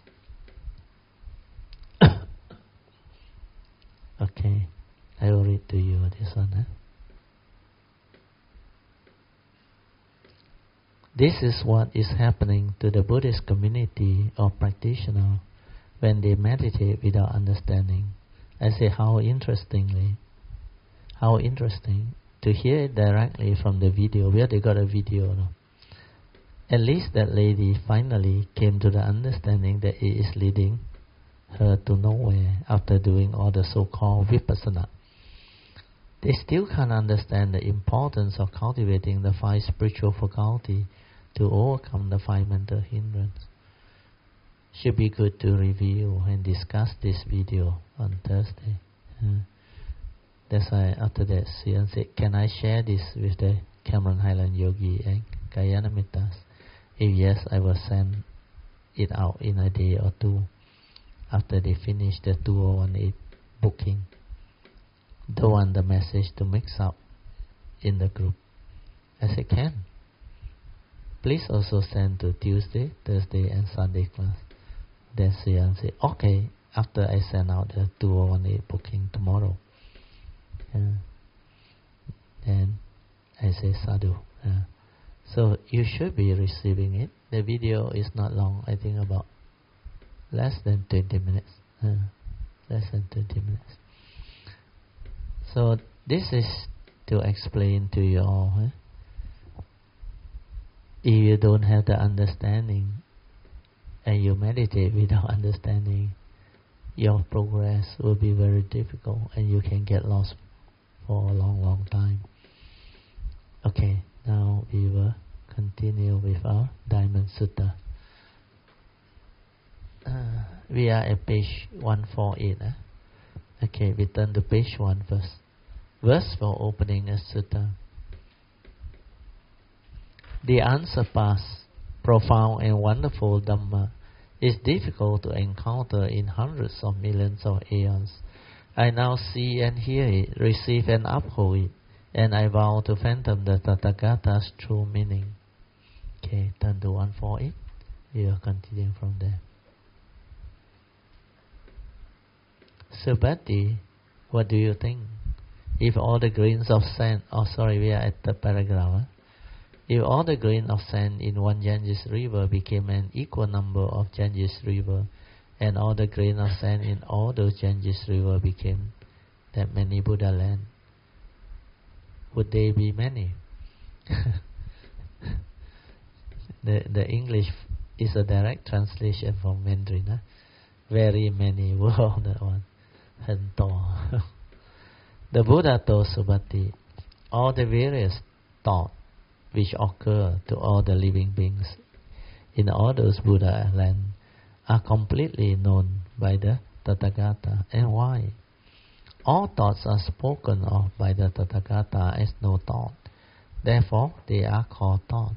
Okay, I will read to you this one. Huh? This is what is happening to the Buddhist community or practitioner when they meditate without understanding. I say, how interestingly, how interesting to hear it directly from the video. Where they got a video. No? At least that lady finally came to the understanding that it is leading her to nowhere after doing all the so-called vipassana. They still can't understand the importance of cultivating the five spiritual faculty to overcome the five mental hindrance. Should be good to review and discuss this video on Thursday. Uh, that's why after that, Sian said, can I share this with the Cameron Highland Yogi and Gayana Mittas? If yes, I will send it out in a day or two after they finish the two thousand eighteen booking. don't want the message to mix up in the group. I said, can. Please also send to Tuesday, Thursday and Sunday class. Then Sian said, okay, after I send out the two oh one eight booking tomorrow. Yeah. Then I say, sadhu. Yeah. So you should be receiving it. The video is not long, I think about less than twenty minutes. Yeah. Less than twenty minutes. So this is to explain to you all. Eh? If you don't have the understanding and you meditate without understanding, your progress will be very difficult and you can get lost for a long, long time. Okay, now we will continue with our Diamond Sutta. Uh, we are at page one forty-eight. Eh? Okay, we turn to page one first. Verse for opening a sutta. The unsurpassed, profound and wonderful Dhamma is difficult to encounter in hundreds of millions of aeons. I now see and hear it, receive and uphold it, and I vow to fathom the Tathagata's true meaning. Okay, turn to one forty-eight. We will continue from there. Subhati, what do you think? If all the grains of sand, oh sorry, we are at the paragraph. Huh? If all the grains of sand in one Ganges river became an equal number of Ganges river, and all the grains of sand in all those Ganges river became that many Buddha land, would they be many? the the English is a direct translation from Mandarin. Huh? Very many world that one. 很多. The Buddha told Subhati, all the various thoughts which occur to all the living beings in all those Buddha land are completely known by the Tathagata. And why? All thoughts are spoken of by the Tathagata as no thought. Therefore, they are called thought.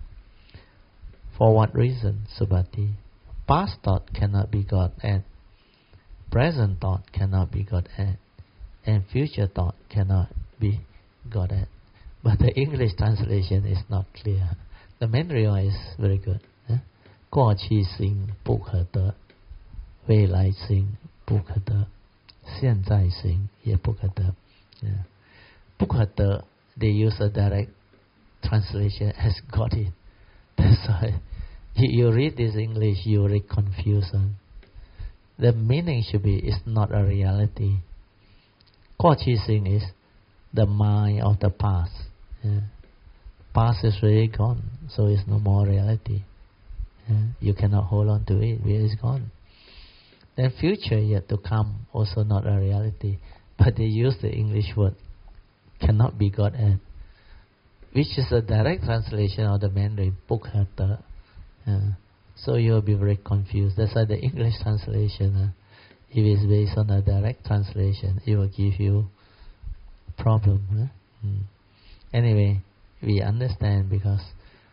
For what reason, Subhati? Past thought cannot be got at. Present thought cannot be got at. And future thought cannot be got at. But the English translation is not clear. The Mandarin is very good. 过去心不可得，未来心不可得，现在心也不可得。不可得 they use a direct translation as got it. That's why you, you read this English, you will confuse them. The meaning should be, it's not a reality. 过去心 is the mind of the past. Yeah. Past is really gone, so it's no more reality. Yeah. You cannot hold on to it, it is gone. Then future yet to come, also not a reality. But they use the English word, cannot be got at, which is a direct translation of the Mandarin, 不可得. Yeah. So you'll be very confused. That's why the English translation, uh, if it's based on a direct translation, it will give you a problem. Huh? Mm. Anyway, we understand because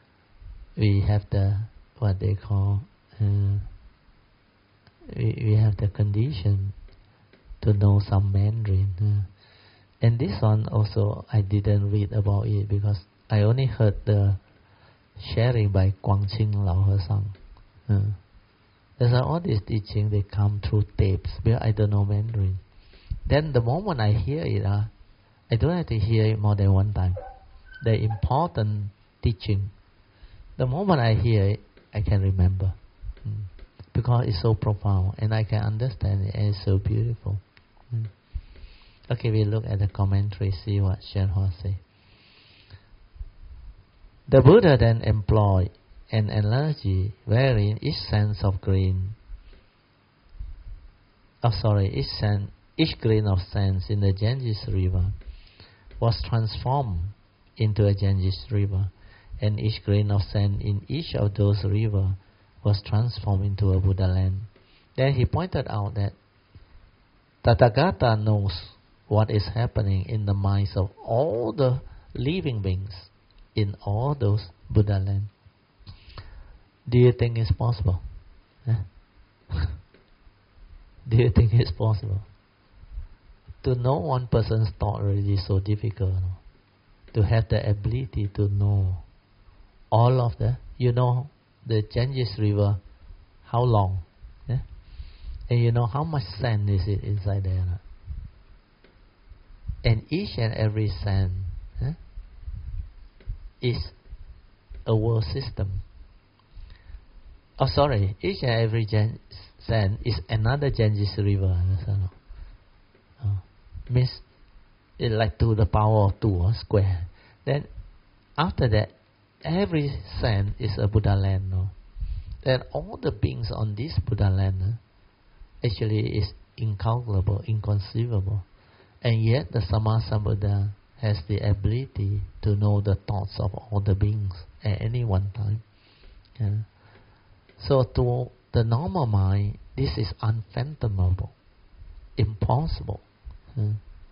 we have the, what they call, uh, we, we have the condition to know some Mandarin. Uh. And this one also, I didn't read about it because I only heard the sharing by Guangqing Lao Hesang. Uh, there's all these teaching, they come through tapes, but I don't know Mandarin. Then the moment I hear it, uh, I don't have to hear it more than one time. The important teaching, the moment I hear it, I can remember. Mm. Because it's so profound, and I can understand it, and it's so beautiful. Mm. Okay, we look at the commentary, see what Shenhua say. The Buddha then employed an analogy wherein each sense of grain, oh sorry, each sand, each grain of sand in the Ganges river was transformed into a Ganges river, and each grain of sand in each of those rivers was transformed into a Buddha land. Then he pointed out that Tathagata knows what is happening in the minds of all the living beings in all those Buddha land. Do you think it's possible? Huh? Do you think it's possible? To know one person's thought already is so difficult. No? To have the ability to know all of the, you know, the Ganges River, how long? Yeah? And you know how much sand is it inside there? No? And each and every sand yeah, is a world system. Oh, sorry, each and every gen- sand is another Ganges River. Oh. Means it's like to the power of two or square. Then after that, every sand is a Buddha land. No? Then all the beings on this Buddha land no, actually is incalculable, inconceivable. And yet the Sammasambuddha has the ability to know the thoughts of all the beings at any one time. Yeah. So to the normal mind, this is unfathomable, impossible. Yeah.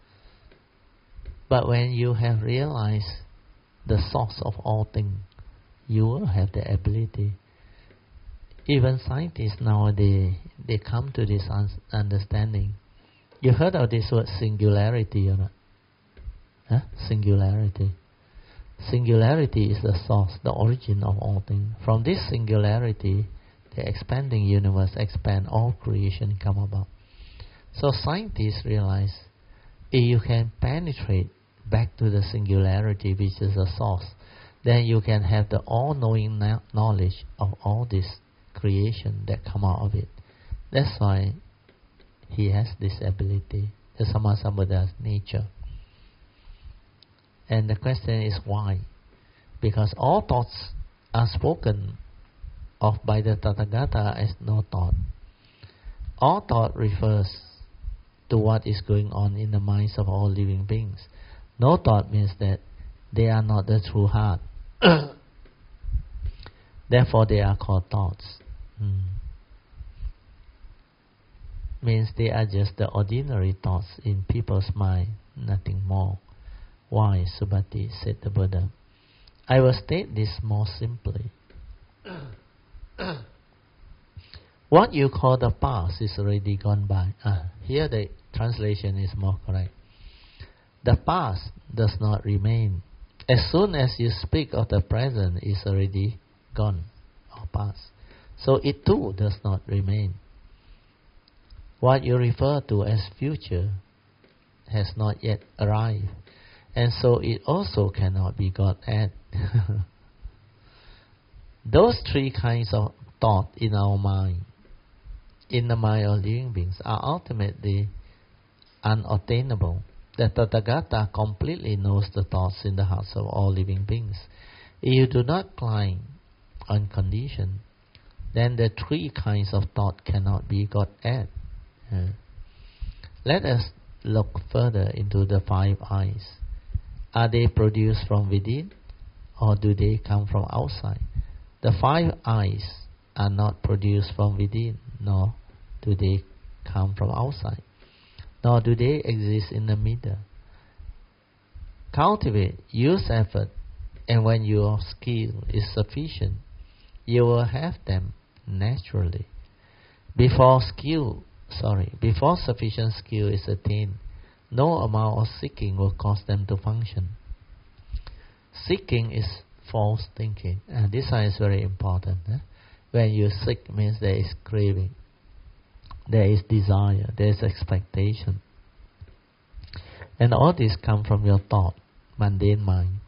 But when you have realized the source of all things, you will have the ability. Even scientists nowadays, they come to this un- understanding. You heard of this word singularity or not? Huh? Singularity. Singularity is the source, the origin of all things. From this singularity, the expanding universe expand, all creation come about. So scientists realize if you can penetrate back to the singularity, which is the source, then you can have the all-knowing na- knowledge of all this creation that come out of it. That's why he has this ability, the Sammasambuddha's nature. And the question is why? Because all thoughts are spoken of by the Tathagata as no thought. All thought refers to what is going on in the minds of all living beings. No thought means that they are not the true heart. Therefore they are called thoughts. Hmm. Means they are just the ordinary thoughts in people's mind, nothing more. Why, Subhati, said the Buddha. I will state this more simply. What you call the past is already gone by. Ah, here the translation is more correct. The past does not remain. As soon as you speak of the present, it's already gone or past. So it too does not remain. What you refer to as future has not yet arrived, and so it also cannot be got at. Those three kinds of thought in our mind, in the mind of living beings, are ultimately unattainable. The Tathagata completely knows the thoughts in the hearts of all living beings. If you do not climb on condition, then the three kinds of thought cannot be got at. Uh, let us look further into the five eyes. Are they produced from within, or do they come from outside? The five eyes are not produced from within, nor do they come from outside, nor do they exist in the middle. Cultivate, use effort, and when your skill is sufficient, you will have them naturally. Before skill, sorry, before sufficient skill is attained, no amount of seeking will cause them to function. Seeking is false thinking, and this one is very important. Eh? When you seek, means there is craving, there is desire, there is expectation, and all this come from your thought, mundane mind.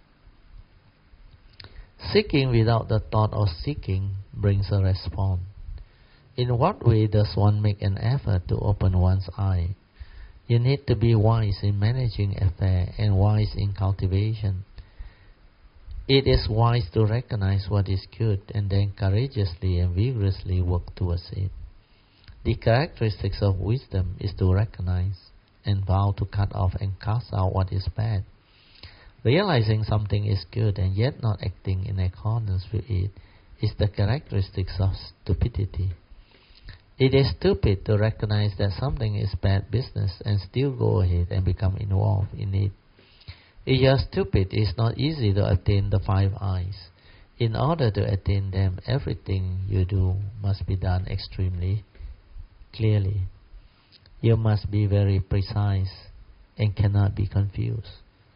Seeking without the thought of seeking brings a response. In what way does one make an effort to open one's eye? You need to be wise in managing affairs and wise in cultivation. It is wise to recognize what is good and then courageously and vigorously work towards it. The characteristics of wisdom is to recognize and vow to cut off and cast out what is bad. Realizing something is good and yet not acting in accordance with it is the characteristics of stupidity. It is stupid to recognize that something is bad business and still go ahead and become involved in it. If you are stupid, it is not easy to attain the five eyes. In order to attain them, everything you do must be done extremely clearly. You must be very precise and cannot be confused.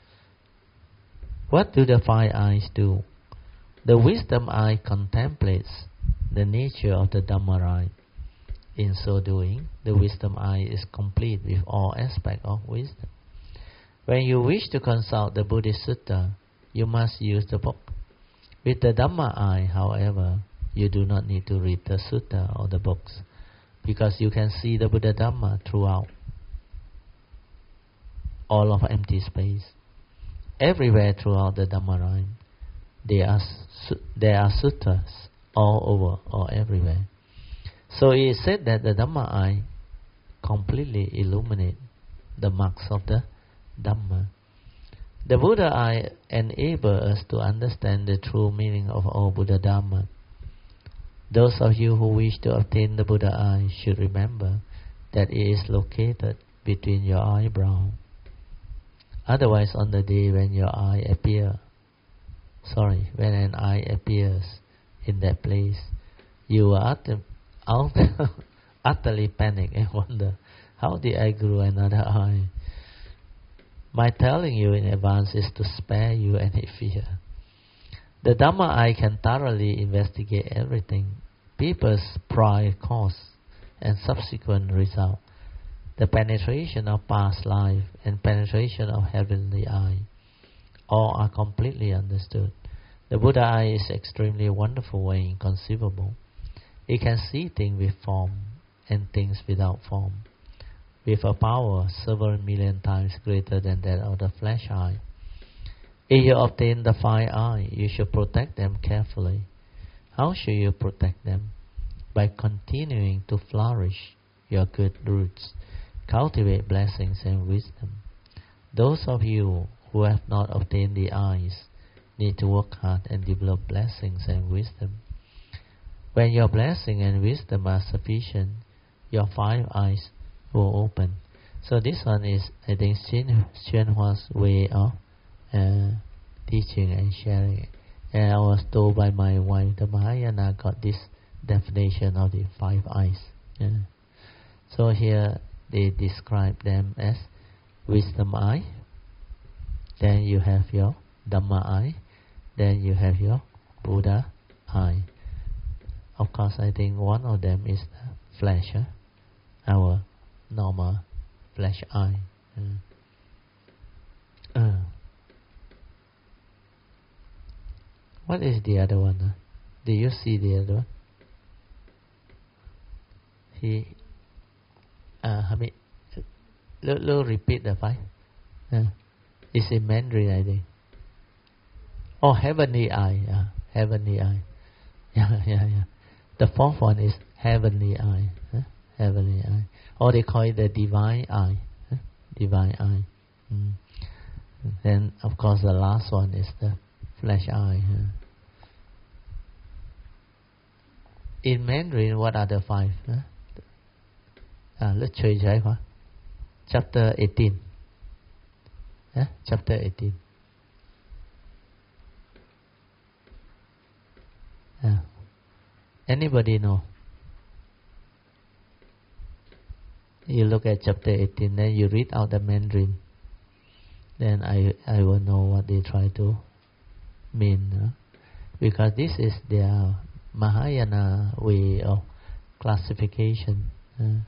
What do the five eyes do? The wisdom eye contemplates the nature of the Dhamma right. In so doing, the wisdom eye is complete with all aspects of wisdom. When you wish to consult the Buddhist Sutta, you must use the book. With the Dhamma eye, however, you do not need to read the Sutta or the books, because you can see the Buddha Dhamma throughout all of empty space. Everywhere throughout the Dhamma right, there are, there are suttas all over or everywhere. So it is said that the Dhamma eye completely illuminates the marks of the Dhamma. The Buddha eye enables us to understand the true meaning of all Buddha Dhamma. Those of you who wish to obtain the Buddha eye should remember that it is located between your eyebrow. Otherwise, on the day when your eye appears, sorry, when an eye appears in that place, you will utter, utter, utterly panic and wonder, how did I grow another eye? My telling you in advance is to spare you any fear. The Dhamma eye can thoroughly investigate everything, people's prior cause and subsequent result, the penetration of past life and penetration of heavenly eye. All are completely understood. The Buddha eye is extremely wonderful and inconceivable. It can see things with form and things without form, with a power several million times greater than that of the flesh eye. If you obtain the five eyes, you should protect them carefully. How should you protect them? By continuing to flourish your good roots, cultivate blessings and wisdom. Those of you who have not obtained the eyes need to work hard and develop blessings and wisdom. When your blessing and wisdom are sufficient, your five eyes will open. So this one is, I think, Xuan Hua's way of uh, teaching and sharing. And I was told by my wife, the Mahayana got this definition of the five eyes. Yeah. So here they describe them as wisdom eye, then you have your Dhamma eye, then you have your Buddha eye. Of course, I think one of them is the flesh, huh? Our normal flesh eye. Mm. Uh. What is the other one? Huh? Do you see the other one? He, uh, how many? Look, look, repeat the five. Uh, it's in Mandarin, I think. Oh, heavenly eye. Yeah, heavenly eye. Yeah, yeah, yeah. The fourth one is heavenly eye. Huh? Heavenly eye. Or they call it the divine eye. Huh? Divine eye. Mm. Then, of course, the last one is the flesh eye. Huh? In Mandarin, what are the five? Huh? À, let's change right? Chapter eighteen. Yeah? Chapter eighteen. Yeah. Anybody know? You look at chapter eighteen, then you read out the Mandarin. Then I I will know what they try to mean. Huh? Because this is their Mahayana way of classification. Uh,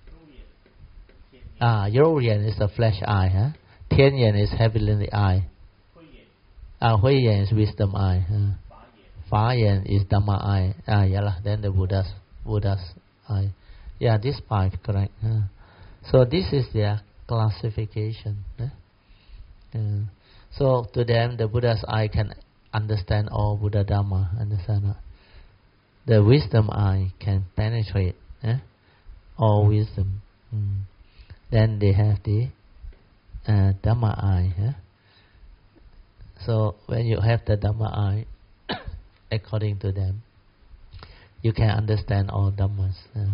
ah, Rouyan is the flesh eye. Huh? Tianyan is heavenly eye. Ah, Huiyan is wisdom eye. Huh? Fayan is Dhamma eye. Ah, yeah lah. Then the Buddha's Buddha's eye. Yeah, this five correct. Huh? So this is their classification. Huh? Uh, so to them, the Buddha's eye can understand all Buddha Dhamma. Understand that? The wisdom eye can penetrate eh? all wisdom. Mm. Then they have the uh, Dhamma eye. Eh? So when you have the Dhamma eye, according to them, you can understand all Dhammas. Eh?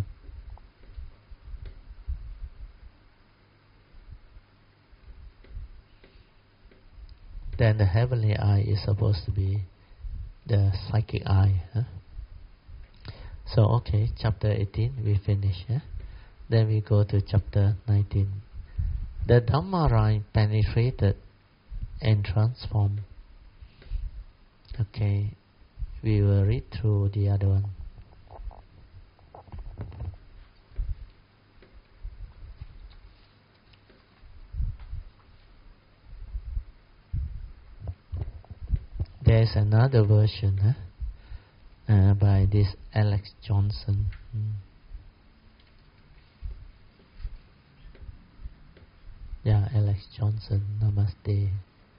Then the heavenly eye is supposed to be the psychic eye. Huh? So, okay, chapter eighteen, we finish. Yeah? Then we go to chapter nineteen. The Dhamma Rhyme penetrated and transformed. Okay, we will read through the other one. There's another version huh? uh, by this Alex Johnson. Mm. Yeah, Alex Johnson. Namaste.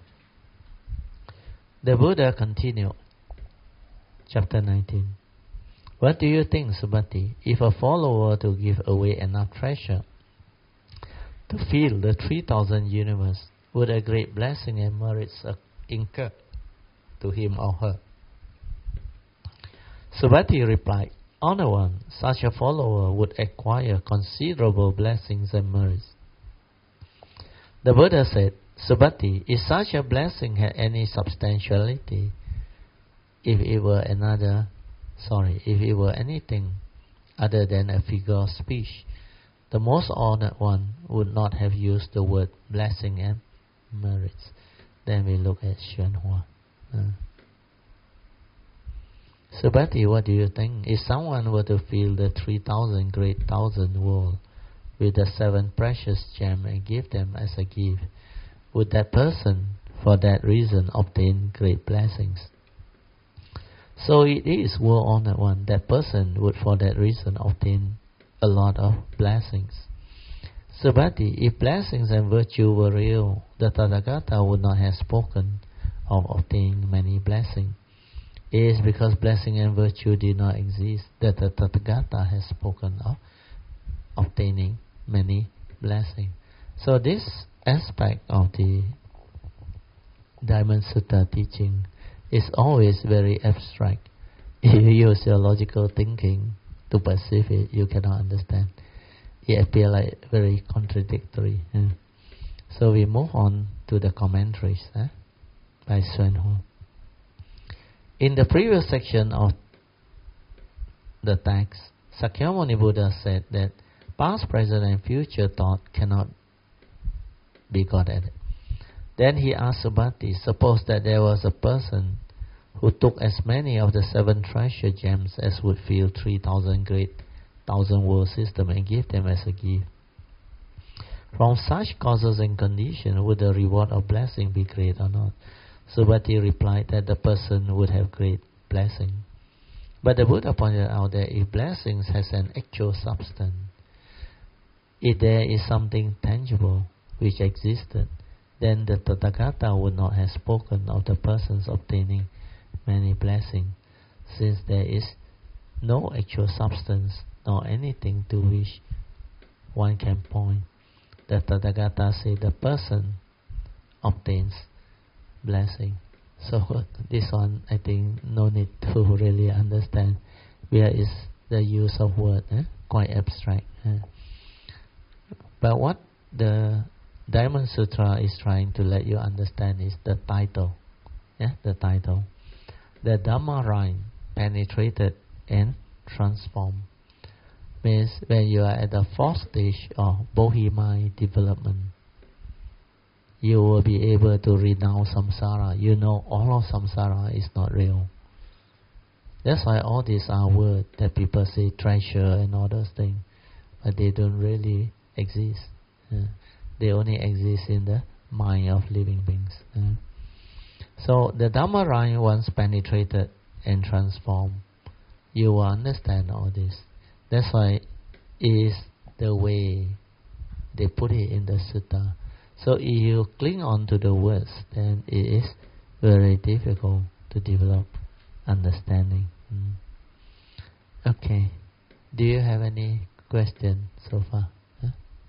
The Buddha continued. Chapter nineteen. What do you think, Subhati? If a follower to give away enough treasure to fill the three thousand universe, would a great blessing and merits incur to him or her? Subhati replied, Honored one, such a follower would acquire considerable blessings and merits. The Buddha said, Subhati, if such a blessing had any substantiality, if it were another, sorry, if it were anything other than a figure of speech, the most honored one would not have used the word blessing and merits. Then we look at Xuan Hua. Uh. Subhati, what do you think? If someone were to fill the three thousand great thousand world with the seven precious gems and give them as a gift, would that person, for that reason, obtain great blessings? So it is, world honored one, that person would for that reason obtain a lot of blessings. Subhati, if blessings and virtue were real, the Tathagata would not have spoken of obtaining many blessings. It is because blessing and virtue did not exist that the Tathagata has spoken of obtaining many blessings. So this aspect of the Diamond Sutta teaching is always very abstract. If you use your logical thinking to perceive it, you cannot understand. It appears like very contradictory. Eh? So we move on to the commentaries eh? by Xuan Hua. In the previous section of the text, Sakyamuni Buddha said that past, present and future thought cannot be got at it. Then he asked Subhati, suppose that there was a person who took as many of the seven treasure gems as would fill three thousand great thousand world system and give them as a gift. From such causes and conditions, would the reward of blessing be great or not? Subhati replied that the person would have great blessing. But the Buddha pointed out that if blessings has an actual substance, if there is something tangible which existed, then the Tathagata would not have spoken of the persons obtaining many blessings, since there is no actual substance nor anything to which one can point. The Tathagata said the person obtains blessing. So this one, I think, no need to really understand where is the use of word, eh? Quite abstract. Eh? But what the Diamond Sutra is trying to let you understand is the title. Yeah, the title. The Dhamma Rhyme penetrated and transformed. Means when you are at the fourth stage of Bodhi-mind development, you will be able to renounce samsara. You know all of samsara is not real. That's why all these are words that people say treasure and all those things, but they don't really exist. Uh, they only exist in the mind of living beings. Uh. So the Dhamma Rhyme once penetrated and transformed, you will understand all this. That's why it is the way they put it in the sutta. So if you cling on to the words, then it is very difficult to develop understanding. Mm. Okay. Do you have any question so far? Huh?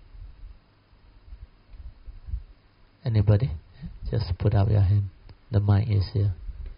Anybody? Just put up your hand. The mic is here.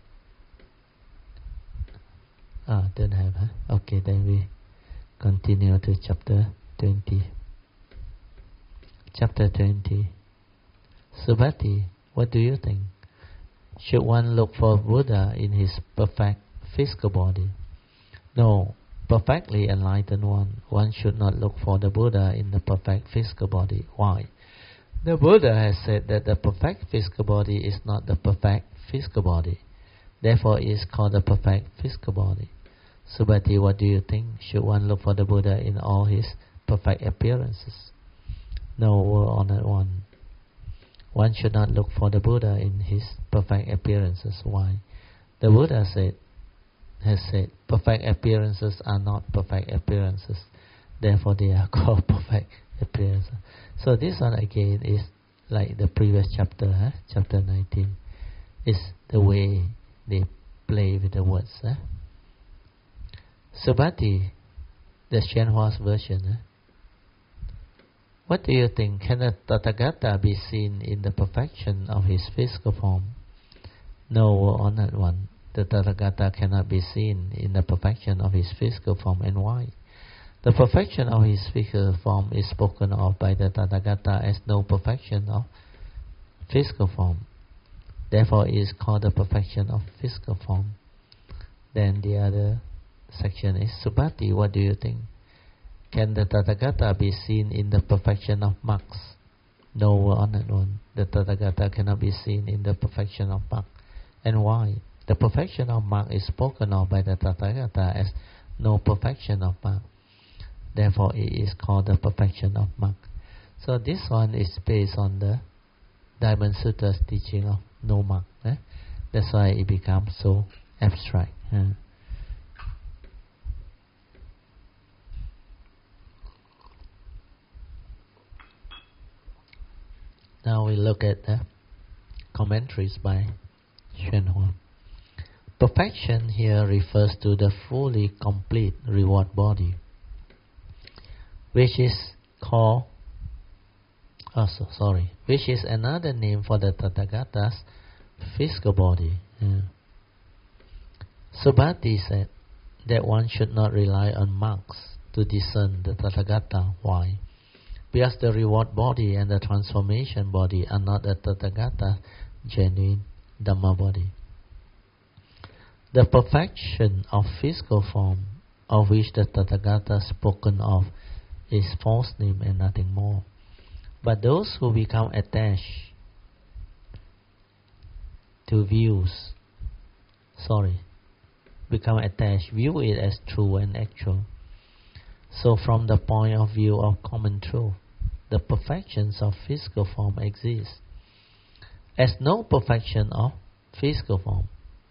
Ah, don't have, huh? Okay, then we continue to chapter twenty. Chapter twenty. Subhati, what do you think? Should one look for Buddha in his perfect physical body? No, perfectly enlightened one, one should not look for the Buddha in the perfect physical body. Why? The Buddha has said that the perfect physical body is not the perfect physical body. Therefore, it is called the perfect physical body. Subhati, what do you think? Should one look for the Buddha in all his perfect appearances? No, Honored One. One should not look for the Buddha in his perfect appearances. Why? The Buddha said, has said, perfect appearances are not perfect appearances. Therefore, they are called perfect appearances. So this one again is like the previous chapter, huh? chapter nineteen. Is the way they play with the words. Huh? Subhati, the Xianhua's version. Huh? What do you think? Can the Tathagata be seen in the perfection of his physical form? No, Honored One. The Tathagata cannot be seen in the perfection of his physical form. And why? The perfection of his physical form is spoken of by the Tathagata as no perfection of physical form. Therefore, it is called the perfection of physical form. Then the other section is Subhati. What do you think? Can the Tathagata be seen in the perfection of marks? No, Honored One. The Tathagata cannot be seen in the perfection of mark. And why? The perfection of mark is spoken of by the Tathagata as no perfection of mark. Therefore, it is called the perfection of mark. So this one is based on the Diamond Sutra's teaching of no mark. Eh? That's why it becomes so abstract. Eh? Now we look at the commentaries by Xuanhua. Perfection here refers to the fully complete reward body, which is called, oh, so, sorry, which is another name for the Tathagata's physical body. Yeah. Subhati said that one should not rely on marks to discern the Tathagata. Why? Because the reward body and the transformation body are not the Tathagata's genuine Dhamma body. The perfection of physical form, of which the Tathagata spoken of, is false name and nothing more. But those who become attached to views, sorry, become attached, view it as true and actual. So from the point of view of common truth, the perfections of physical form exist, as no perfection of physical form.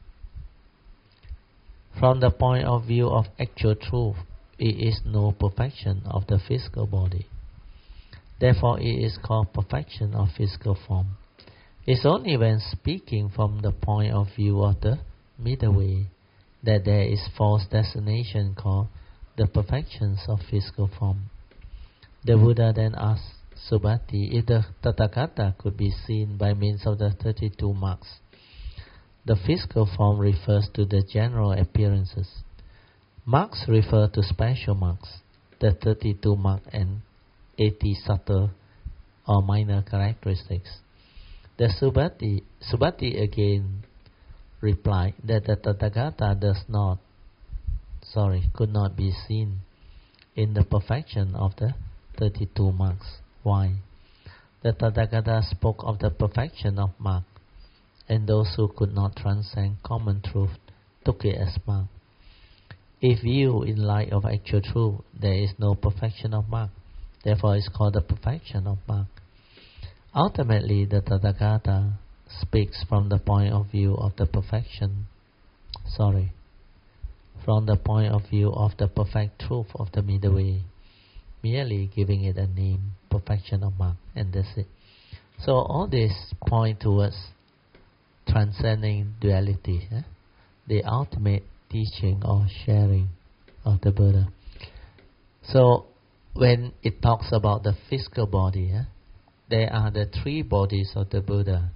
From the point of view of actual truth, it is no perfection of the physical body. Therefore, it is called perfection of physical form. It's only when speaking from the point of view of the middle way that there is false designation called the perfections of physical form. The Buddha then asked Subhati if the Tathagata could be seen by means of the thirty-two marks. The physical form refers to the general appearances. Marks refer to special marks, the thirty-two mark and eighty subtle or minor characteristics. The Subhati, Subhati again replied that the Tathagata does not, sorry, could not be seen in the perfection of the thirty-two marks. Why? The Tathagata spoke of the perfection of mark, and those who could not transcend common truth took it as mark. If viewed in light of actual truth, there is no perfection of mark. Therefore, it's called the perfection of mark. Ultimately, the Tathagata speaks from the point of view of the perfection, sorry, from the point of view of the perfect truth of the middle way, merely giving it a name, perfection of mark, and that's it. So all this point towards transcending duality, eh? the ultimate teaching or sharing of the Buddha. So when it talks about the physical body, eh? there are the three bodies of the Buddha.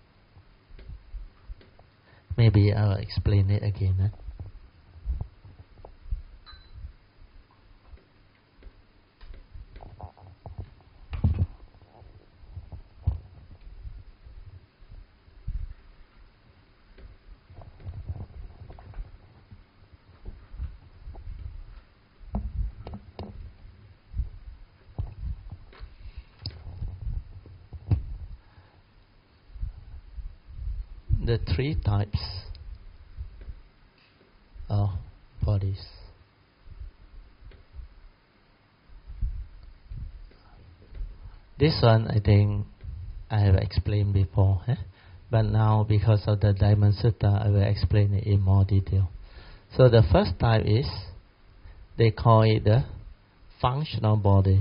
Maybe I'll explain it again. Eh? the three types of bodies. This one I think I have explained before, eh? But now because of the Diamond Sutta I will explain it in more detail. So the first type is, they call it the functional body.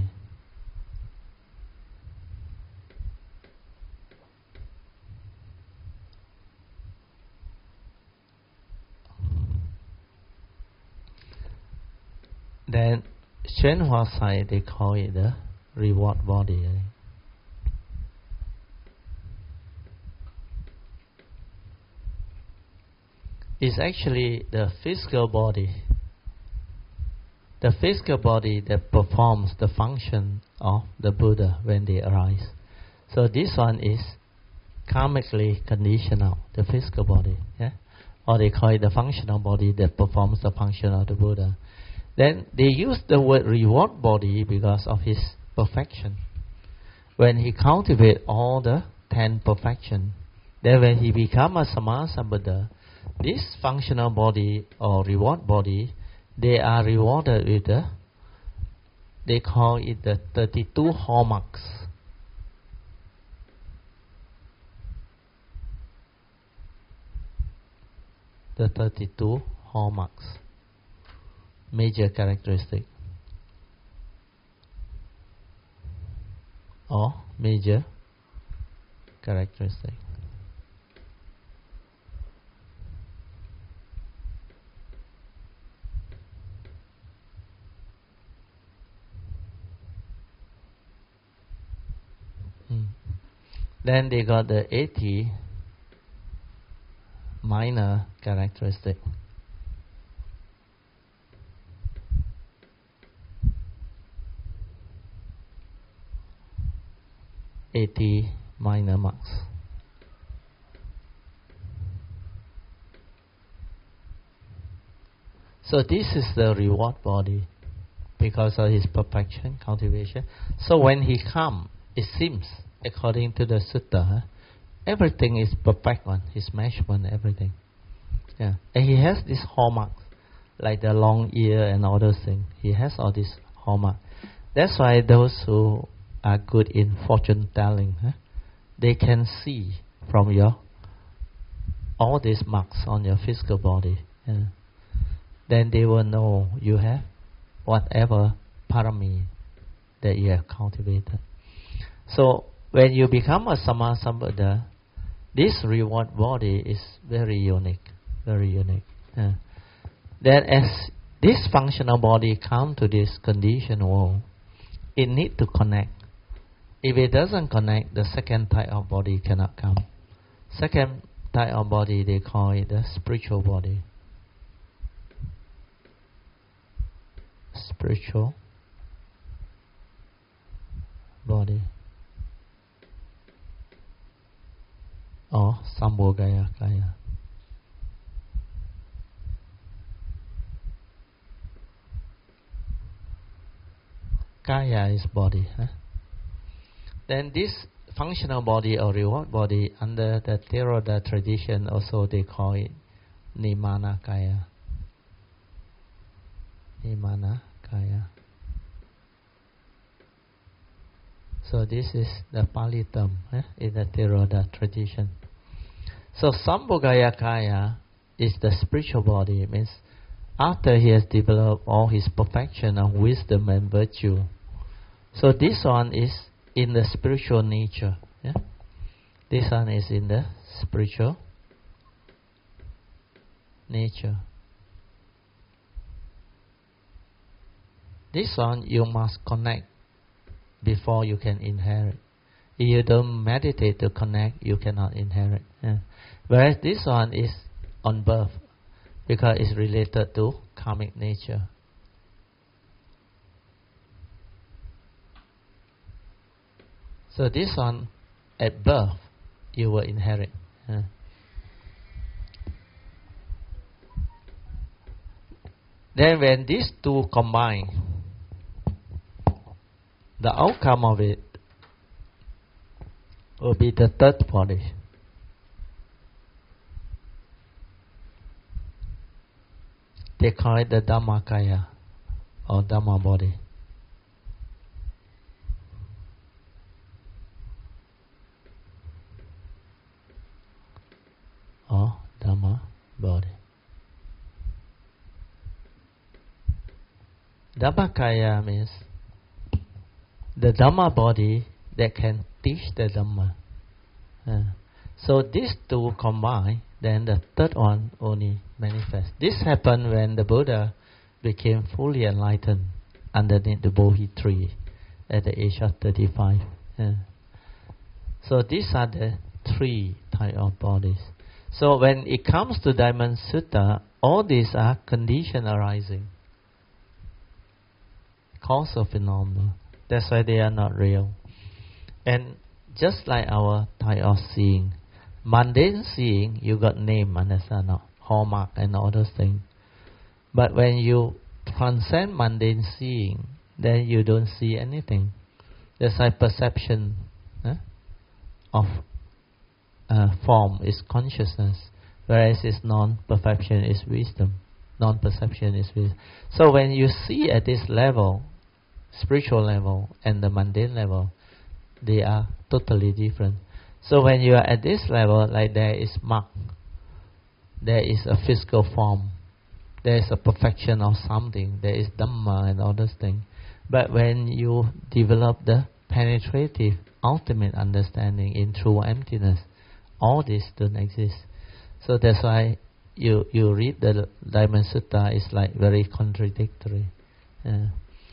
Then Shenhua side they call it the reward body. It's actually the physical body. The physical body that performs the function of the Buddha when they arise. So this one is karmically conditional, the physical body. Yeah? Or they call it the functional body that performs the function of the Buddha. Then they use the word reward body because of his perfection. When he cultivates all the ten perfection, then when he becomes a Sammasambuddha, this functional body or reward body, they are rewarded with the, they call it the thirty-two hallmarks. The thirty-two hallmarks, major characteristic or major characteristic. Hmm. Then they got the eighty minor characteristic. eighty minor marks. So this is the reward body because of his perfection, cultivation. So when he comes, it seems, according to the sutta, huh, everything is perfect one, his measurement, everything. Yeah. And he has this hallmark, like the long ear and all those things. He has all these hallmark. That's why those who are good in fortune telling, huh, they can see from your all these marks on your physical body. Yeah. Then they will know you have whatever parami that you have cultivated. So when you become a Sammasambuddha, this reward body is very unique, very unique. Yeah. Then as this functional body comes to this conditioned world, it needs to connect. If it doesn't connect, the second type of body cannot come. Second type of body, they call it the spiritual body. Spiritual body. Or Sambhogaya Kaya. Kaya is body. Huh? Then this functional body or reward body, under the Theravada tradition, also they call it Nimana Kaya. Nimana Kaya. So this is the Pali term eh, in the Theravada tradition. So Sambhogaya Kaya is the spiritual body. It means after he has developed all his perfection of wisdom and virtue. So this one is in the spiritual nature. Yeah? This one is in the spiritual nature. This one you must connect before you can inherit. If you don't meditate to connect, you cannot inherit. Yeah. Whereas this one is on birth, because it's related to karmic nature. So this one, at birth, you will inherit. Yeah. Then when these two combine, the outcome of it will be the third body. They call it the Dhammakaya or Dhamma body. Or Dhamma body. Dhammakaya means the Dhamma body that can teach the Dhamma. Uh, so these two combine, then the third one only manifests. This happened when the Buddha became fully enlightened underneath the Bodhi tree at the age of thirty-five. Uh, so these are the three types of bodies. So when it comes to Diamond Sutta, all these are condition arising, causal phenomena. That's why they are not real. And just like our type of seeing, mundane seeing, you got name, understand, no? Hallmark and all those things. But when you transcend mundane seeing, then you don't see anything. That's why perception eh, of uh, form is consciousness, whereas its non-perception is wisdom. Non-perception is wisdom. So when you see at this level, spiritual level and the mundane level, they are totally different. So when you are at this level, like there is mark, there is a physical form, there is a perfection of something, there is Dhamma and all those things. But when you develop the penetrative, ultimate understanding in true emptiness, all this don't exist. So that's why you you read the Diamond Sutta, is like very contradictory. Uh,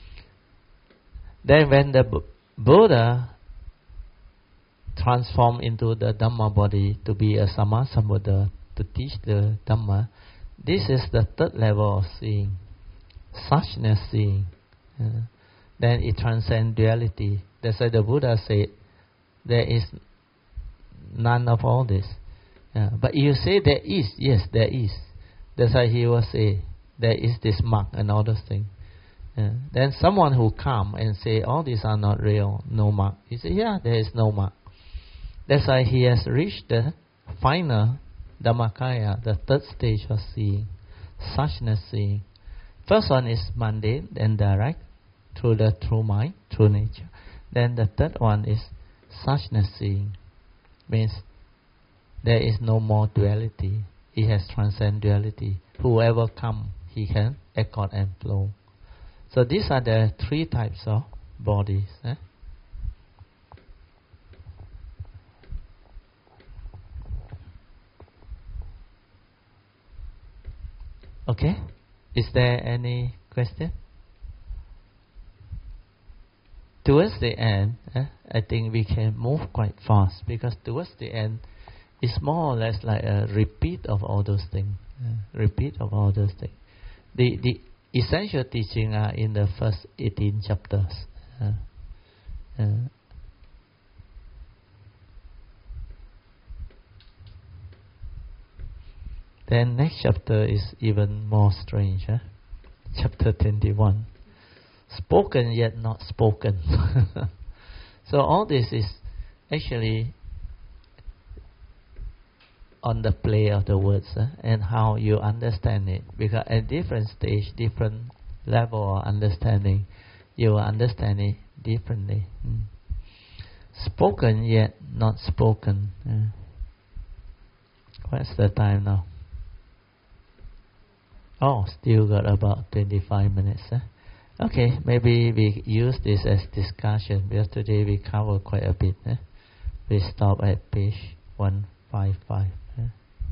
then when the B- Buddha transformed into the Dhamma body to be a Sammasambuddha, to teach the Dhamma, this is the third level of seeing, suchness seeing. Uh, then it transcends duality. That's why the Buddha said, there is none of all this. Uh, but you say there is, yes, there is. That's why he will say, there is this mark and all those things. Uh, then someone who come and say, all these are not real, no mark. He say, yeah, there is no mark. That's why he has reached the final Dhammakaya, the third stage of seeing, suchness seeing. First one is mundane, then direct, through the true mind, true nature. Then the third one is suchness seeing, means there is no more duality. He has transcended duality. Whoever come, he can accord and flow. So these are the three types of bodies. Eh? Okay, is there any question? Towards the end, eh, I think we can move quite fast, because towards the end, it's more or less like a repeat of all those things. Uh, repeat of all those things. The the essential teaching are in the first eighteen chapters. Uh, uh, then next chapter is even more strange. Huh? Chapter twenty-one. Spoken yet not spoken. So all this is actually on the play of the words uh, and how you understand it. Because at different stage, different level of understanding, you will understand it differently. Mm. Spoken yet not spoken. Uh. What's the time now? Oh, still got about twenty-five minutes. Huh? Okay, maybe we use this as discussion, because today we cover quite a bit. Huh? We stop at page one fifty-five. Huh?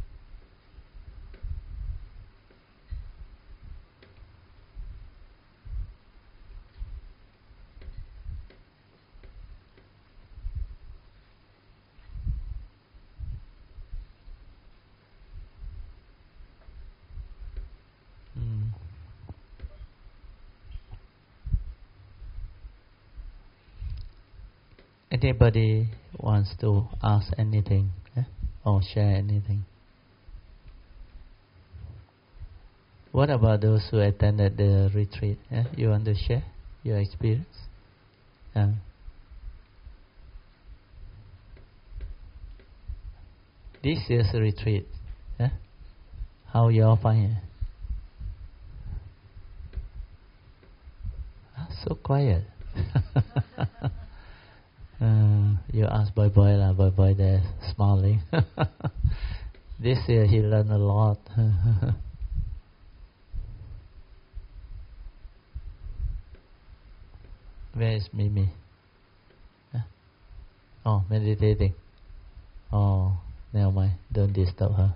Mm. Anybody wants to ask anything eh? or share anything? What about those who attended the retreat? Eh? You want to share your experience? Uh, this year's retreat, eh? How you all find it? so quiet. uh, you ask boy boy lah, boy boy there smiling. This year he learned a lot. Where is Mimi? Huh? Oh, meditating. Oh, never mind. Don't disturb her.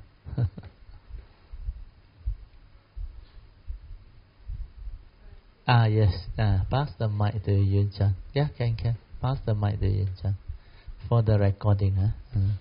Ah, yes. Ah, pass the mic to Yun Chan. Yeah, can, can. Pass the mic to Yun Chan. For the recording, huh? Mm.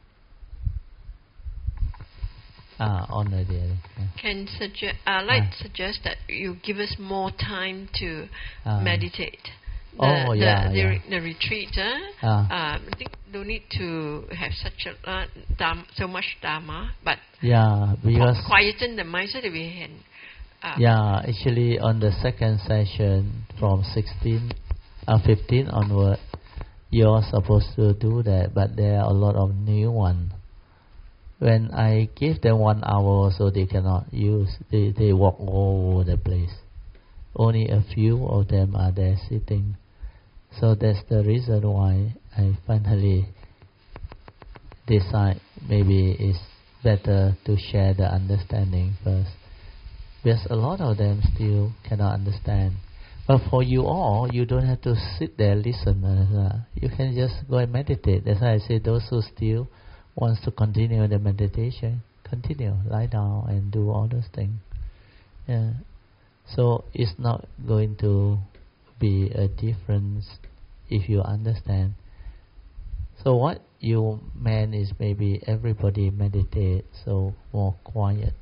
Ah, on the day. Yeah.
Can suggest, I'd like to suggest that you give us more time to
ah.
meditate. The,
oh, yeah,
the,
yeah.
the, the retreat, huh?
ah.
um, I think no need to have such a uh, dharma, so much dharma, but
yeah, because
quieten the mind so that we can. Uh,
yeah, actually, on the second session from sixteen, uh, fifteen onward, you're supposed to do that, but there are a lot of new ones. When I give them one hour, so they cannot use. They they walk all over the place. Only a few of them are there sitting. So that's the reason why I finally decide maybe it's better to share the understanding first. Because a lot of them still cannot understand. But for you all, you don't have to sit there listen. Uh, you can just go and meditate. That's why I say those who still wants to continue the meditation, continue, lie down and do all those things. Yeah. So it's not going to be a difference if you understand. So what you meant is maybe everybody meditate, so more quiet.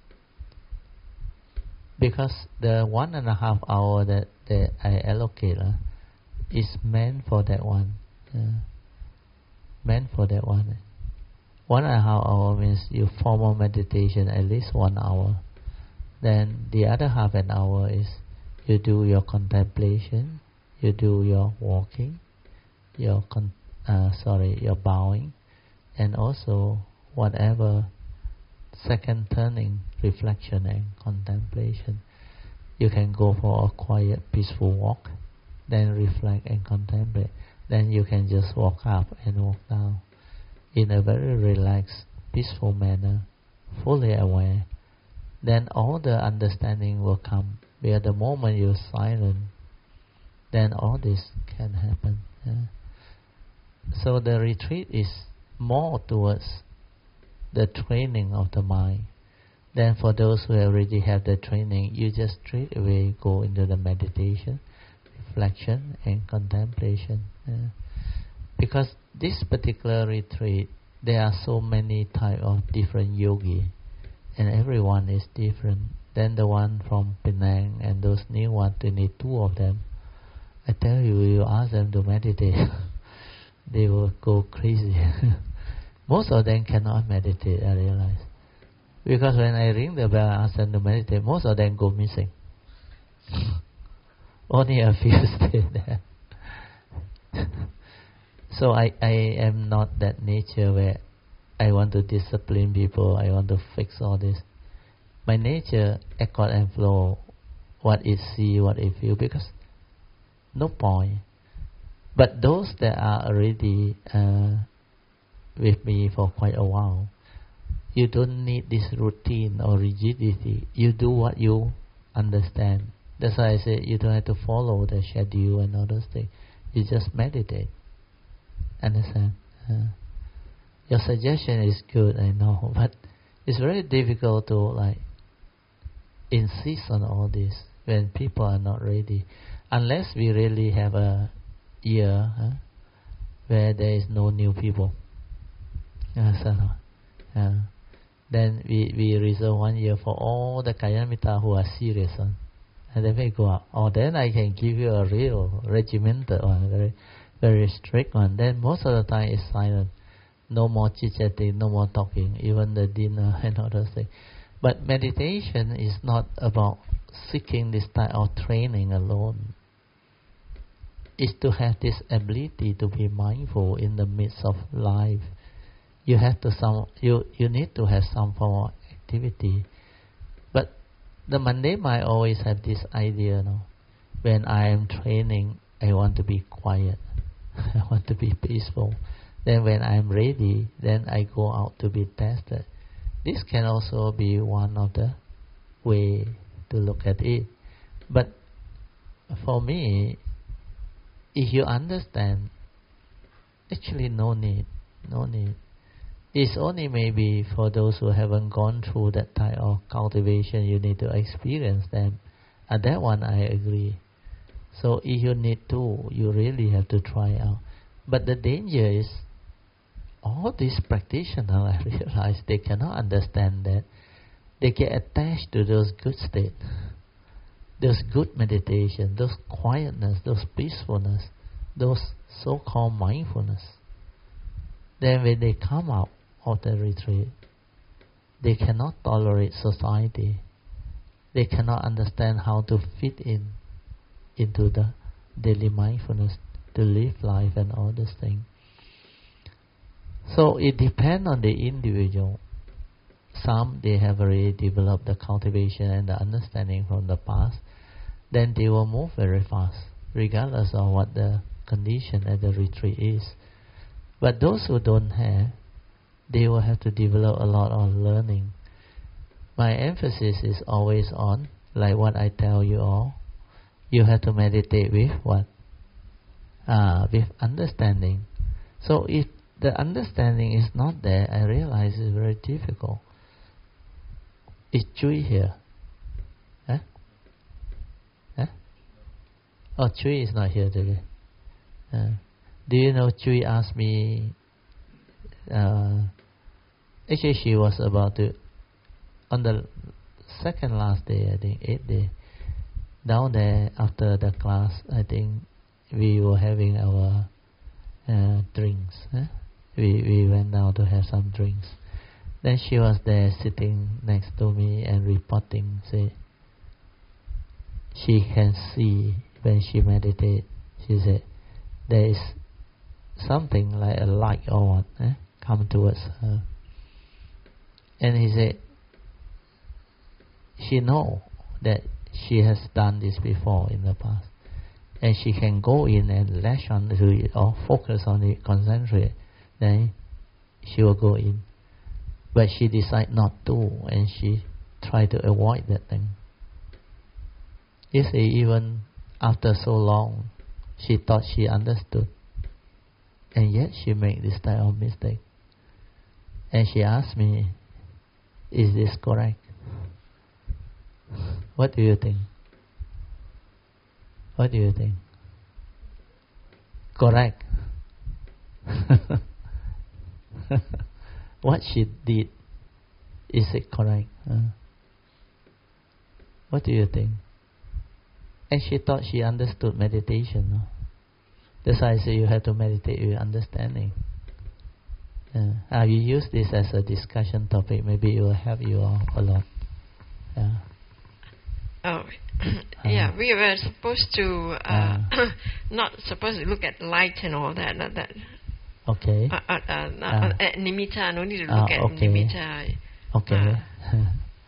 Because the one and a half hour that, that I allocate uh, is meant for that one. Uh, meant for that one. One and a half hour means you formal meditation at least one hour. Then the other half an hour is you do your contemplation, you do your walking, your con- uh, sorry, your bowing, and also whatever second turning, reflection and contemplation. You can go for a quiet, peaceful walk, then reflect and contemplate. Then you can just walk up and walk down in a very relaxed, peaceful manner, fully aware. Then all the understanding will come. Where the moment you're silent, then all this can happen. Yeah. So the retreat is more towards the training of the mind. Then for those who already have the training, you just straight away go into the meditation, reflection and contemplation. Yeah. Because this particular retreat, there are so many type of different yogi, and everyone is different. Then the one from Penang and those new ones, twenty-two of them, I tell you, you ask them to meditate, they will go crazy. Most of them cannot meditate, I realize. Because when I ring the bell and ask them to meditate, most of them go missing. Only a few stay there. So I, I am not that nature where I want to discipline people, I want to fix all this. My nature, accord and flow, what it see, what it feel, because no point. But those that are already uh, with me for quite a while, you don't need this routine or rigidity. You do what you understand. That's why I say you don't have to follow the schedule and all those things. You just meditate. Understand? Uh, your suggestion is good, I know, but it's very difficult to like insist on all this when people are not ready. Unless we really have a year huh, where there is no new people. Understand? Uh, then we, we reserve one year for all the Kalyana who are serious one. And then we go up. Or then I can give you a real regimented one, very very strict one. Then most of the time it's silent. No more chit-chatting, no more talking, even the dinner and all those things. But meditation is not about seeking this type of training alone. It's to have this ability to be mindful in the midst of life. You have to some you, you need to have some form of activity. But the Monday mind always have this idea, no? when I am training, I want to be quiet. I want to be peaceful. Then when I am ready, then I go out to be tested. This can also be one of the way to look at it. But for me, if you understand, actually no need, no need. It's only maybe for those who haven't gone through that type of cultivation, you need to experience them. And that one I agree. So if you need to, you really have to try out. But the danger is, all these practitioners, I realize, they cannot understand that. They get attached to those good states, those good meditation, those quietness, those peacefulness, those so-called mindfulness. Then when they come out of the retreat, they cannot tolerate society. They cannot understand how to fit in into the daily mindfulness, to live life and all these things. So it depends on the individual. Some, they have already developed the cultivation and the understanding from the past. Then they will move very fast, regardless of what the condition at the retreat is. But those who don't have, they will have to develop a lot of learning. My emphasis is always on, like what I tell you all, you have to meditate with what? Ah, with understanding. So if the understanding is not there, I realize it's very difficult. Is Chui here? Huh? Huh? Oh, Chui is not here today. Uh, do you know Chui asked me, uh, actually she was about to, on the second last day, I think, eighth day, down there after the class, I think we were having our uh, drinks. Huh? We we went down to have some drinks. Then she was there sitting next to me and reporting, say, she can see when she meditates, she said, there is something like a light or what eh, come towards her. And he said, she know that she has done this before in the past. And she can go in and lash on to it or focus on it, concentrate. Then she will go in. But she decide not to, and she try to avoid that thing. You see, even after so long, she thought she understood. And yet she made this type of mistake. And she asked me, is this correct? What do you think? What do you think? Correct. What she did, is it correct? Uh, what do you think? And she thought she understood meditation. No? That's why I say you have to meditate with understanding. Uh, uh, you use this as a discussion topic. Maybe it will help you all a lot. Yeah.
Oh, yeah. Uh, we were supposed to uh, uh, not supposed to look at light and all that. Not that.
Okay.
Uh, uh, uh, uh, uh, nimitta. No need to look
uh,
at
okay.
nimitta.
Okay.
Uh,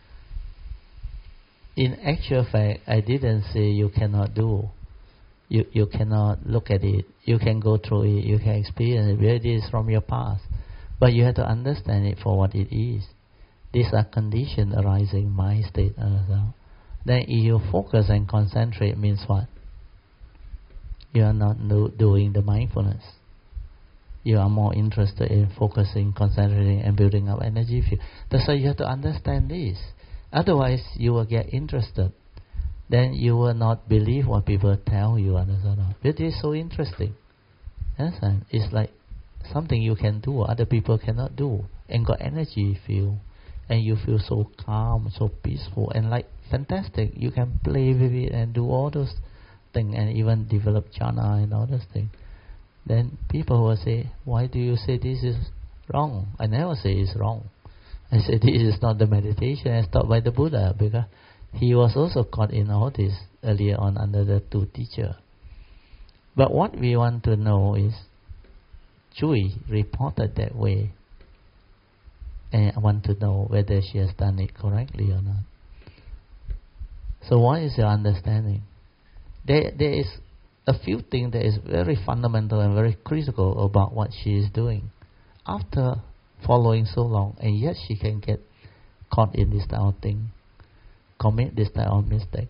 In actual fact, I didn't say you cannot do. You you cannot look at it. You can go through it. You can experience it. Where it is from your past, but you have to understand it for what it is. These are conditions arising mind state. Uh, then if you focus and concentrate, means what? You are not do, doing the mindfulness. You are more interested in focusing, concentrating, and building up energy field. That's why you have to understand this. Otherwise, you will get interested. Then you will not believe what people tell you. Understand? It is so interesting. Understand? It's like something you can do, other people cannot do, and got energy feel, and you feel so calm, so peaceful, and like fantastic. You can play with it and do all those things, and even develop jhana and all those things. Then people will say, why do you say this is wrong? I never say it's wrong. I say this is not the meditation as taught by the Buddha, because he was also caught in all this earlier on under the two teachers. But what we want to know is, Chui reported that way, and I want to know whether she has done it correctly or not. So what is your understanding? there, there is a few things that is very fundamental and very critical about what she is doing. After following so long, and yet she can get caught in this type of thing, commit this type of mistake.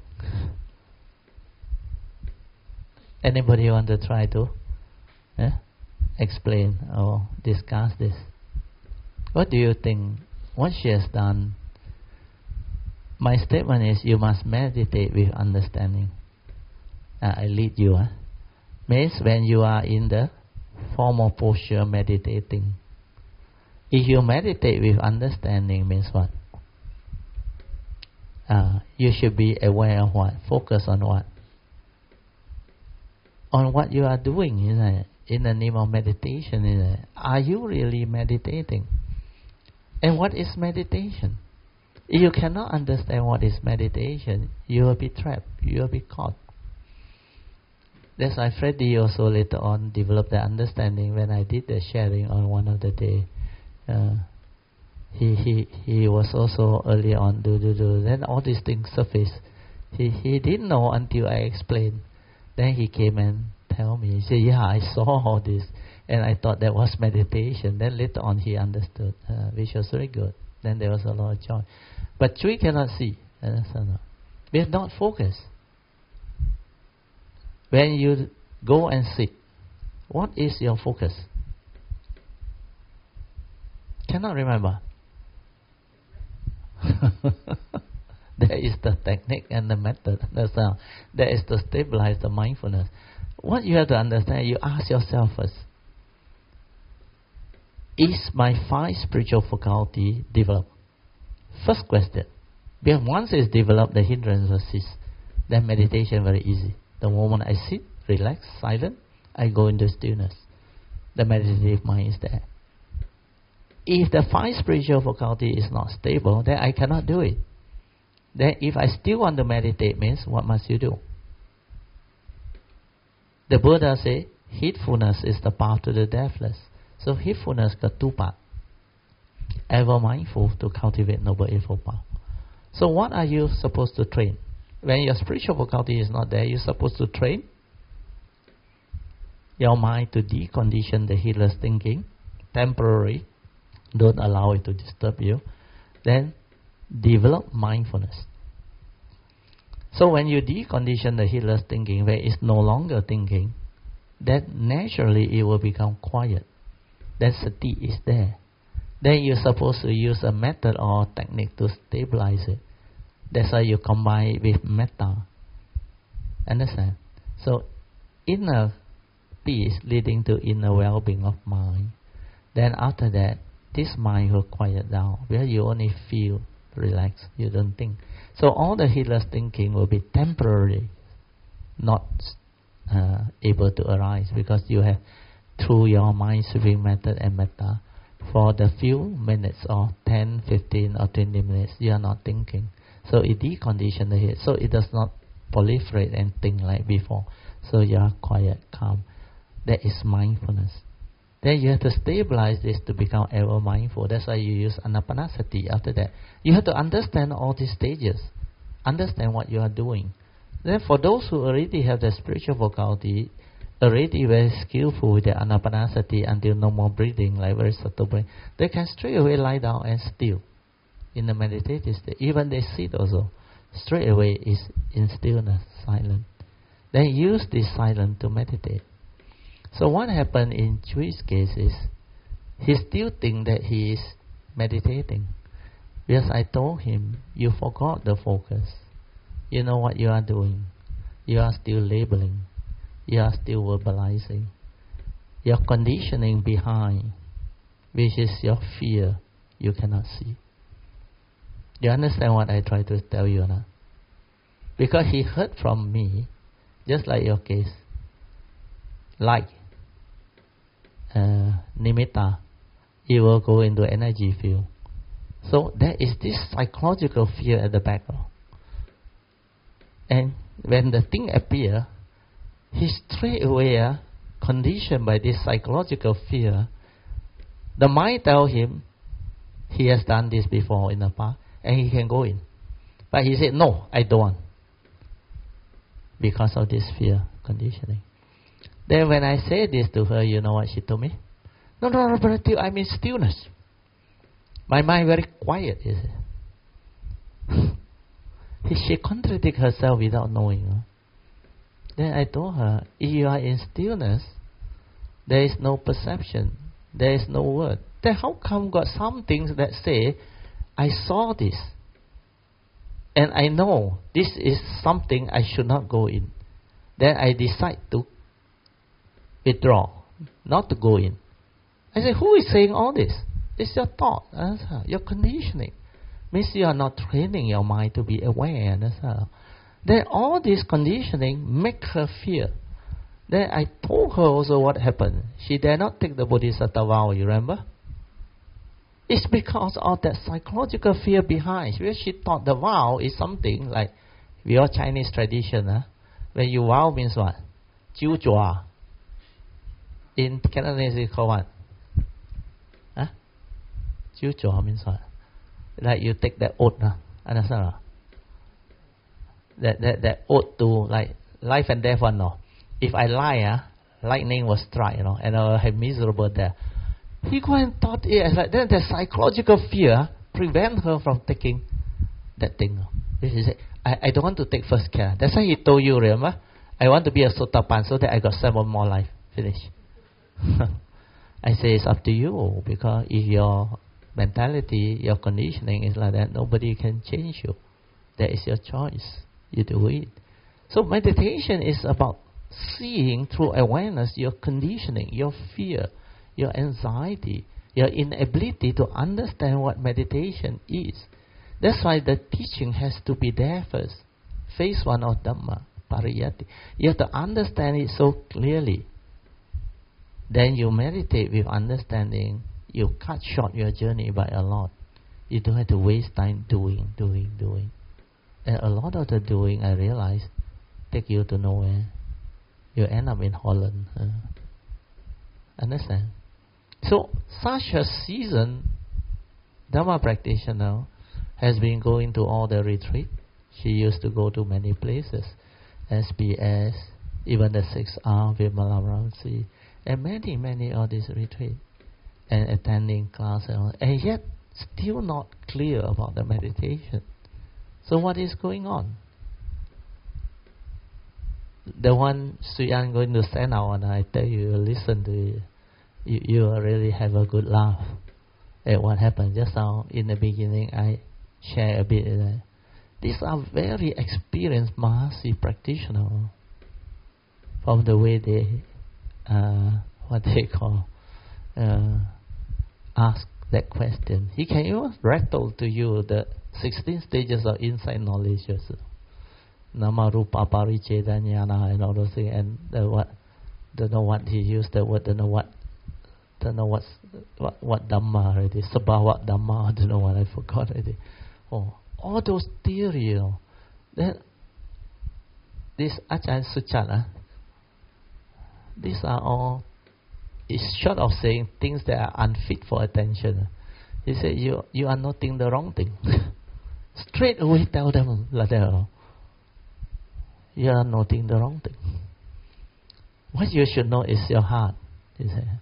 Anybody want to try to eh, explain or discuss this? What do you think? What she has done? My statement is you must meditate with understanding. Uh, I lead you. Huh? Means when you are in the formal posture meditating. If you meditate with understanding, means what? Uh, you should be aware of what? Focus on what? On what you are doing, isn't it? In the name of meditation, isn't it? Are you really meditating? And what is meditation? If you cannot understand what is meditation, you will be trapped, you will be caught. That's why Freddie also later on developed the understanding when I did the sharing on one of the day. Uh, he he he was also early on do do do. Then all these things surfaced. He he didn't know until I explained. Then he came and tell me. He said, "Yeah, I saw all this, and I thought that was meditation." Then later on he understood, uh, which was very good. Then there was a lot of joy. But we cannot see. Understand? We are not focused. When you go and sit, what is your focus? Cannot remember. There is the technique and the method. Understand? There is to stabilize the mindfulness. What you have to understand, you ask yourself first, is my five spiritual faculty developed? First question. Because once it's developed, the hindrance will cease. Then meditation very easy. The moment I sit, relax, silent, I go into stillness. The meditative mind is there. If the five spiritual faculty is not stable, then I cannot do it. Then if I still want to meditate, means what must you do? The Buddha say, heedfulness is the path to the deathless. So heedfulness got two parts. Ever mindful to cultivate Noble Eightfold Path. So what are you supposed to train? When your spiritual faculty is not there, you're supposed to train your mind to decondition the heedless thinking, temporary, don't allow it to disturb you. Then develop mindfulness. So when you decondition the heedless thinking, where it's no longer thinking, then naturally it will become quiet. Then sati is there. Then you're supposed to use a method or technique to stabilize it. That's why you combine it with metta. Understand? So inner peace leading to inner well-being of mind. Then after that, this mind will quiet down, where you only feel relaxed, you don't think. So all the heedless thinking will be temporary, not uh, able to arise, because you have, through your mind sweeping method and metta, for the few minutes or ten, fifteen or twenty minutes, you are not thinking. So it deconditions the head, so it does not proliferate and think like before. So you are quiet, calm. That is mindfulness. Then you have to stabilize this to become ever mindful. That's why you use anapanasati after that. You have to understand all these stages. Understand what you are doing. Then for those who already have the spiritual faculty, already very skillful with the anapanasati until no more breathing, like very subtle breathing, they can straight away lie down and still in the meditative state. Even they sit also, straight away is in stillness, silent. Then use this silence to meditate. So what happened in Chui's case is, he still thinks that he is meditating. Because I told him, you forgot the focus. You know what you are doing. You are still labeling. You are still verbalizing. Your conditioning behind, which is your fear, you cannot see. Do you understand what I try to tell you now? Because he heard from me, just like your case, like uh, nimitta, you will go into energy field. So there is this psychological fear at the background. And when the thing appears, he straight away uh, conditioned by this psychological fear. The mind tells him he has done this before in the past and he can go in. But he said, no, I don't want. because of this fear conditioning. Then when I say this to her, you know what she told me? No, no, no, but I'm in stillness. My mind very quiet, is it? She contradicted herself without knowing. Huh? Then I told her, if you are in stillness, there is no perception, there is no word. Then how come got some things that say, I saw this, and I know this is something I should not go in. Then I decide to withdraw, not to go in. I said, who is saying all this? It's your thought, your conditioning. Means you are not training your mind to be aware. Then all this conditioning make her fear. Then I told her also what happened. She dare not take the Bodhisattva vow, you remember? It's because of that psychological fear behind. Because she thought the vow is something like your Chinese tradition. Huh? When you vow means what? Jiu jua. In Cantonese it's called what? Huh? Jiu jua means what? Like you take that oath. Huh? Understand? That, that, that oath to like life and death one. No? If I lie, huh? Lightning will strike, you know, and I will have miserable death. He go and thought it as like then the psychological fear prevent her from taking that thing. He said, I, I don't want to take first care. That's why he told you, remember? I want to be a Sotapan so that I got seven more life. Finish. I say it's up to you, because if your mentality, your conditioning is like that, nobody can change you. That is your choice. You do it. So meditation is about seeing through awareness your conditioning, your fear, your anxiety, your inability to understand what meditation is. That's why the teaching has to be there first. Phase one of Dhamma, Pariyati. You have to understand it so clearly. Then you meditate with understanding. You cut short your journey by a lot. You don't have to waste time doing, doing, doing. And a lot of the doing, I realize, take you to nowhere. You end up in Holland. Uh, understand? So, such a seasoned Dhamma practitioner has been going to all the retreat. She used to go to many places. S B S, even the six R with Malaramsi, and many, many of these retreats. And attending class and all. And yet, still not clear about the meditation. So what is going on? The one Suyan going to send out, and I tell you, listen to it. You, you will really have a good laugh at what happened. Just now, in the beginning, I share a bit. Uh, these are very experienced Mahasi practitioners. From the way they, uh, what they call, uh, ask that question. He can even rattle to you the sixteen stages of insight knowledge. Nama Rupa Paricheda Jnana and all those things. And the what, don't know what he used the word, don't know what, don't know what's, what, what Dhamma already, Sabhawa Dhamma, I don't know what, I forgot already. Oh, all those theory, you know. Then, this Ajahn Suchat, these are all, it's short of saying things that are unfit for attention. He said, you you are noting the wrong thing. Straight away tell them like that. You are noting the wrong thing. What you should know is your heart. He said.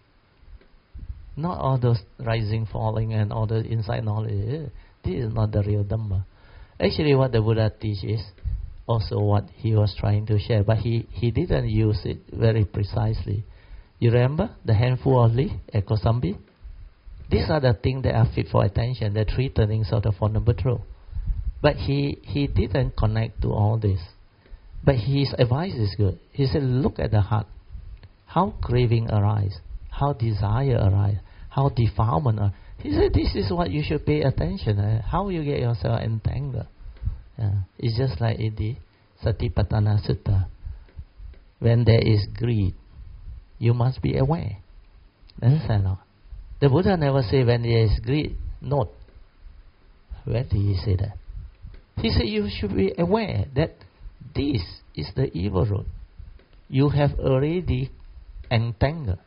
Not all those rising, falling, and all the inside knowledge. This is not the real Dhamma. Actually, what the Buddha teaches, also what he was trying to share, but he, he didn't use it very precisely. You remember the handful of leaf at Kosambi? These are the things that are fit for attention, the three turnings of the Four Noble Truths. But he, he didn't connect to all this. But his advice is good. He said, look at the heart. How craving arises, how desire arises, how defilement arises. He said, this is what you should pay attention to. How you get yourself entangled. Yeah. It's just like in the Satipatthana Sutta. When there is greed, you must be aware. Understand or? The Buddha never say when there is greed, note. Where did he say that? He said you should be aware that this is the evil road. You have already entangled.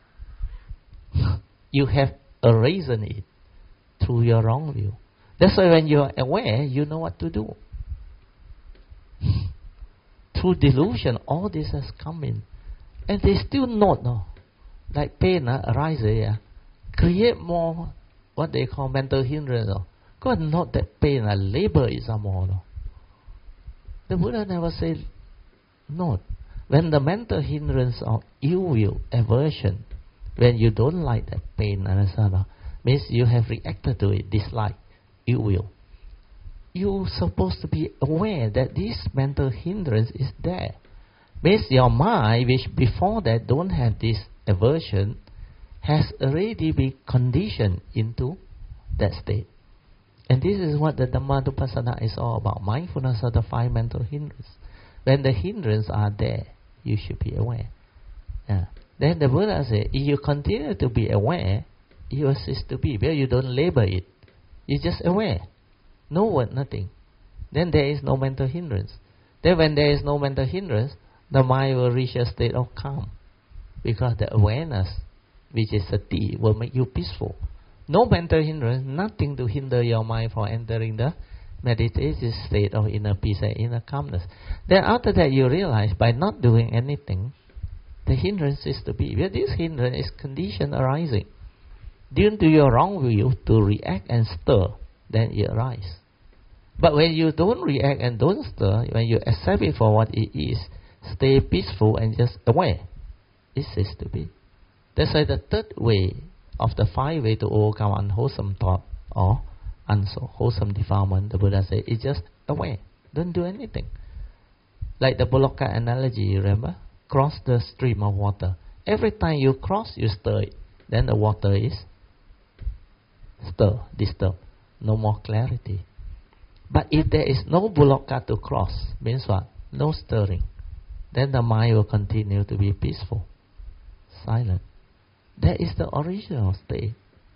You have erased it through your wrong view. That's why when you are aware, you know what to do. through delusion, all this has come in. And they still not, no. Like pain uh, arises, yeah. Create more, what they call mental hindrance. No. God, not that pain, uh, labor is some more. No. The Buddha never said, no. When the mental hindrance of ill will, aversion, when you don't like that pain, understand, means you have reacted to it, dislike, ill will. You're supposed to be aware that this mental hindrance is there. Means your mind, which before that don't have this aversion, has already been conditioned into that state. And this is what the Dhammanupassana is all about. Mindfulness of the five mental hindrances. When the hindrances are there, you should be aware. Yeah. Then the Buddha said, if you continue to be aware, you cease to be. Well, you don't label it. You're just aware. No word, nothing. Then there is no mental hindrance. Then when there is no mental hindrance, the mind will reach a state of calm. Because the awareness, which is sati, will make you peaceful. No mental hindrance, nothing to hinder your mind from entering the meditative state of inner peace and inner calmness. Then after that you realize, by not doing anything, the hindrance is to be. Well, this hindrance is condition arising. Due to your wrong will to react and stir, then it arises. But when you don't react and don't stir, when you accept it for what it is, stay peaceful and just aware, it ceases to be. That's why the third way of the five ways to overcome unwholesome thought or unwholesome defilement, the Buddha said, is just aware. Don't do anything. Like the Boloka analogy, you remember? Cross the stream of water. Every time you cross, you stir it. Then the water is stir, disturbed. No more clarity. But if there is no Boloka to cross, means what? No stirring. Then the mind will continue to be peaceful, silent. That is the original state.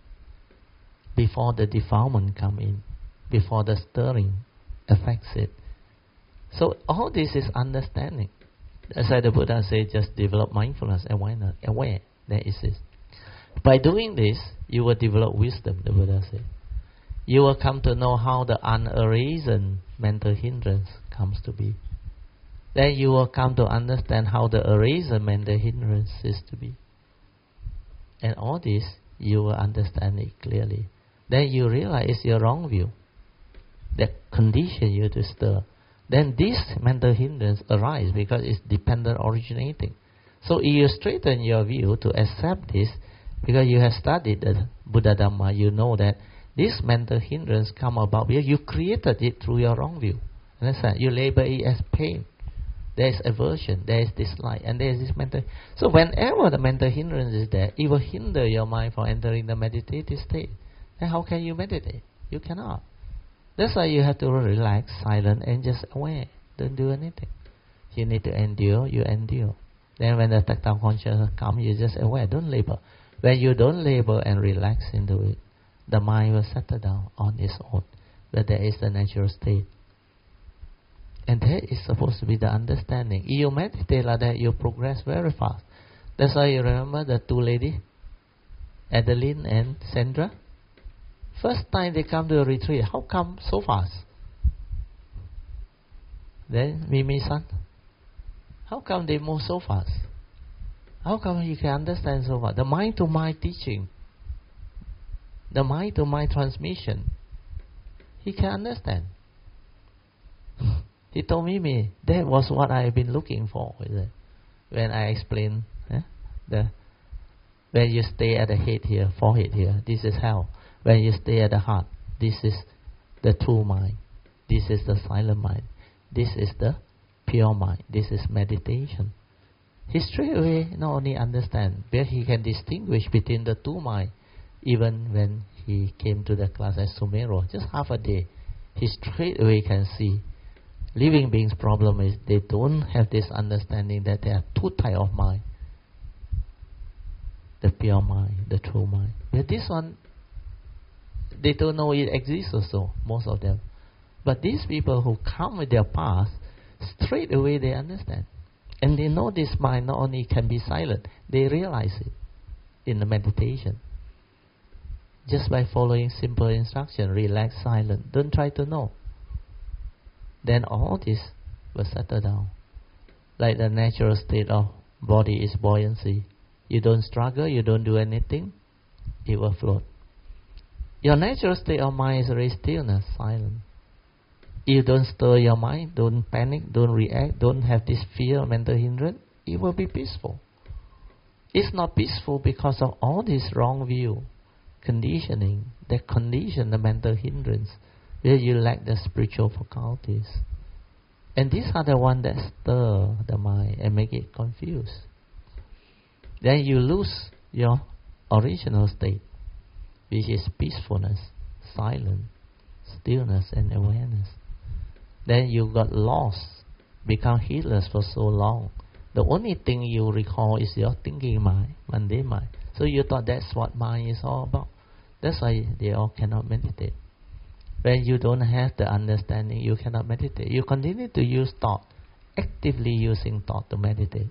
Before the defilement come in, before the stirring affects it. So all this is understanding. That's why the Buddha said, just develop mindfulness, awareness, aware. That is it. By doing this, you will develop wisdom, the Buddha said. You will come to know how the unarisen mental hindrance comes to be. Then you will come to understand how the arisen mental hindrance is to be. And all this, you will understand it clearly. Then you realize it's your wrong view that condition you to stir. Then this mental hindrance arises because it's dependent originating. So if you straighten your view to accept this, because you have studied the Buddha Dhamma, you know that this mental hindrance come about because you created it through your wrong view. Understand? You label it as pain. There is aversion, there is dislike, and there is this mental. So whenever the mental hindrance is there, it will hinder your mind from entering the meditative state. Then how can you meditate? You cannot. That's why you have to relax, silent, and just aware. Don't do anything. You need to endure, you endure. Then when the tactile consciousness comes, you just aware. Don't label. When you don't label and relax into it, the mind will settle down on its own. But there is the natural state. And that is supposed to be the understanding. If you meditate like that, you progress very fast. That's why you remember the two ladies, Adeline and Sandra? First time they come to the retreat, how come so fast? Then Mimi-san, how come they move so fast? How come you can understand so fast? The mind-to-mind teaching, the mind-to-mind transmission, he can understand. He told me, that was what I have been looking for. When I explained eh, the when you stay at the head here, forehead here, this is hell. When you stay at the heart, this is the true mind. This is the silent mind. This is the pure mind. This is meditation. He straight away not only understand, but he can distinguish between the two minds. Even when he came to the class at Sumero, just half a day, he straight away can see. Living beings' problem is they don't have this understanding that there are two types of mind. The pure mind, the true mind. But this one, they don't know it exists also, most of them. But these people who come with their past, straight away they understand. And they know this mind not only can be silent, they realize it in the meditation. Just by following simple instruction, relax, silent, don't try to know. Then all this will settle down. like the natural state of body is buoyancy. You don't struggle, you don't do anything, it will float. Your natural state of mind is very stillness, silent. You don't stir your mind, don't panic, don't react, don't have this fear, mental hindrance, it will be peaceful. It's not peaceful because of all this wrong view, conditioning, that condition the mental hindrance, where you lack the spiritual faculties. And these are the ones that stir the mind and make it confused. Then you lose your original state, which is peacefulness, silence, stillness and awareness. Then you got lost, become heedless for so long. The only thing you recall is your thinking mind, mundane mind. So you thought that's what mind is all about. That's why they all cannot meditate. When you don't have the understanding, you cannot meditate. You continue to use thought, actively using thought to meditate.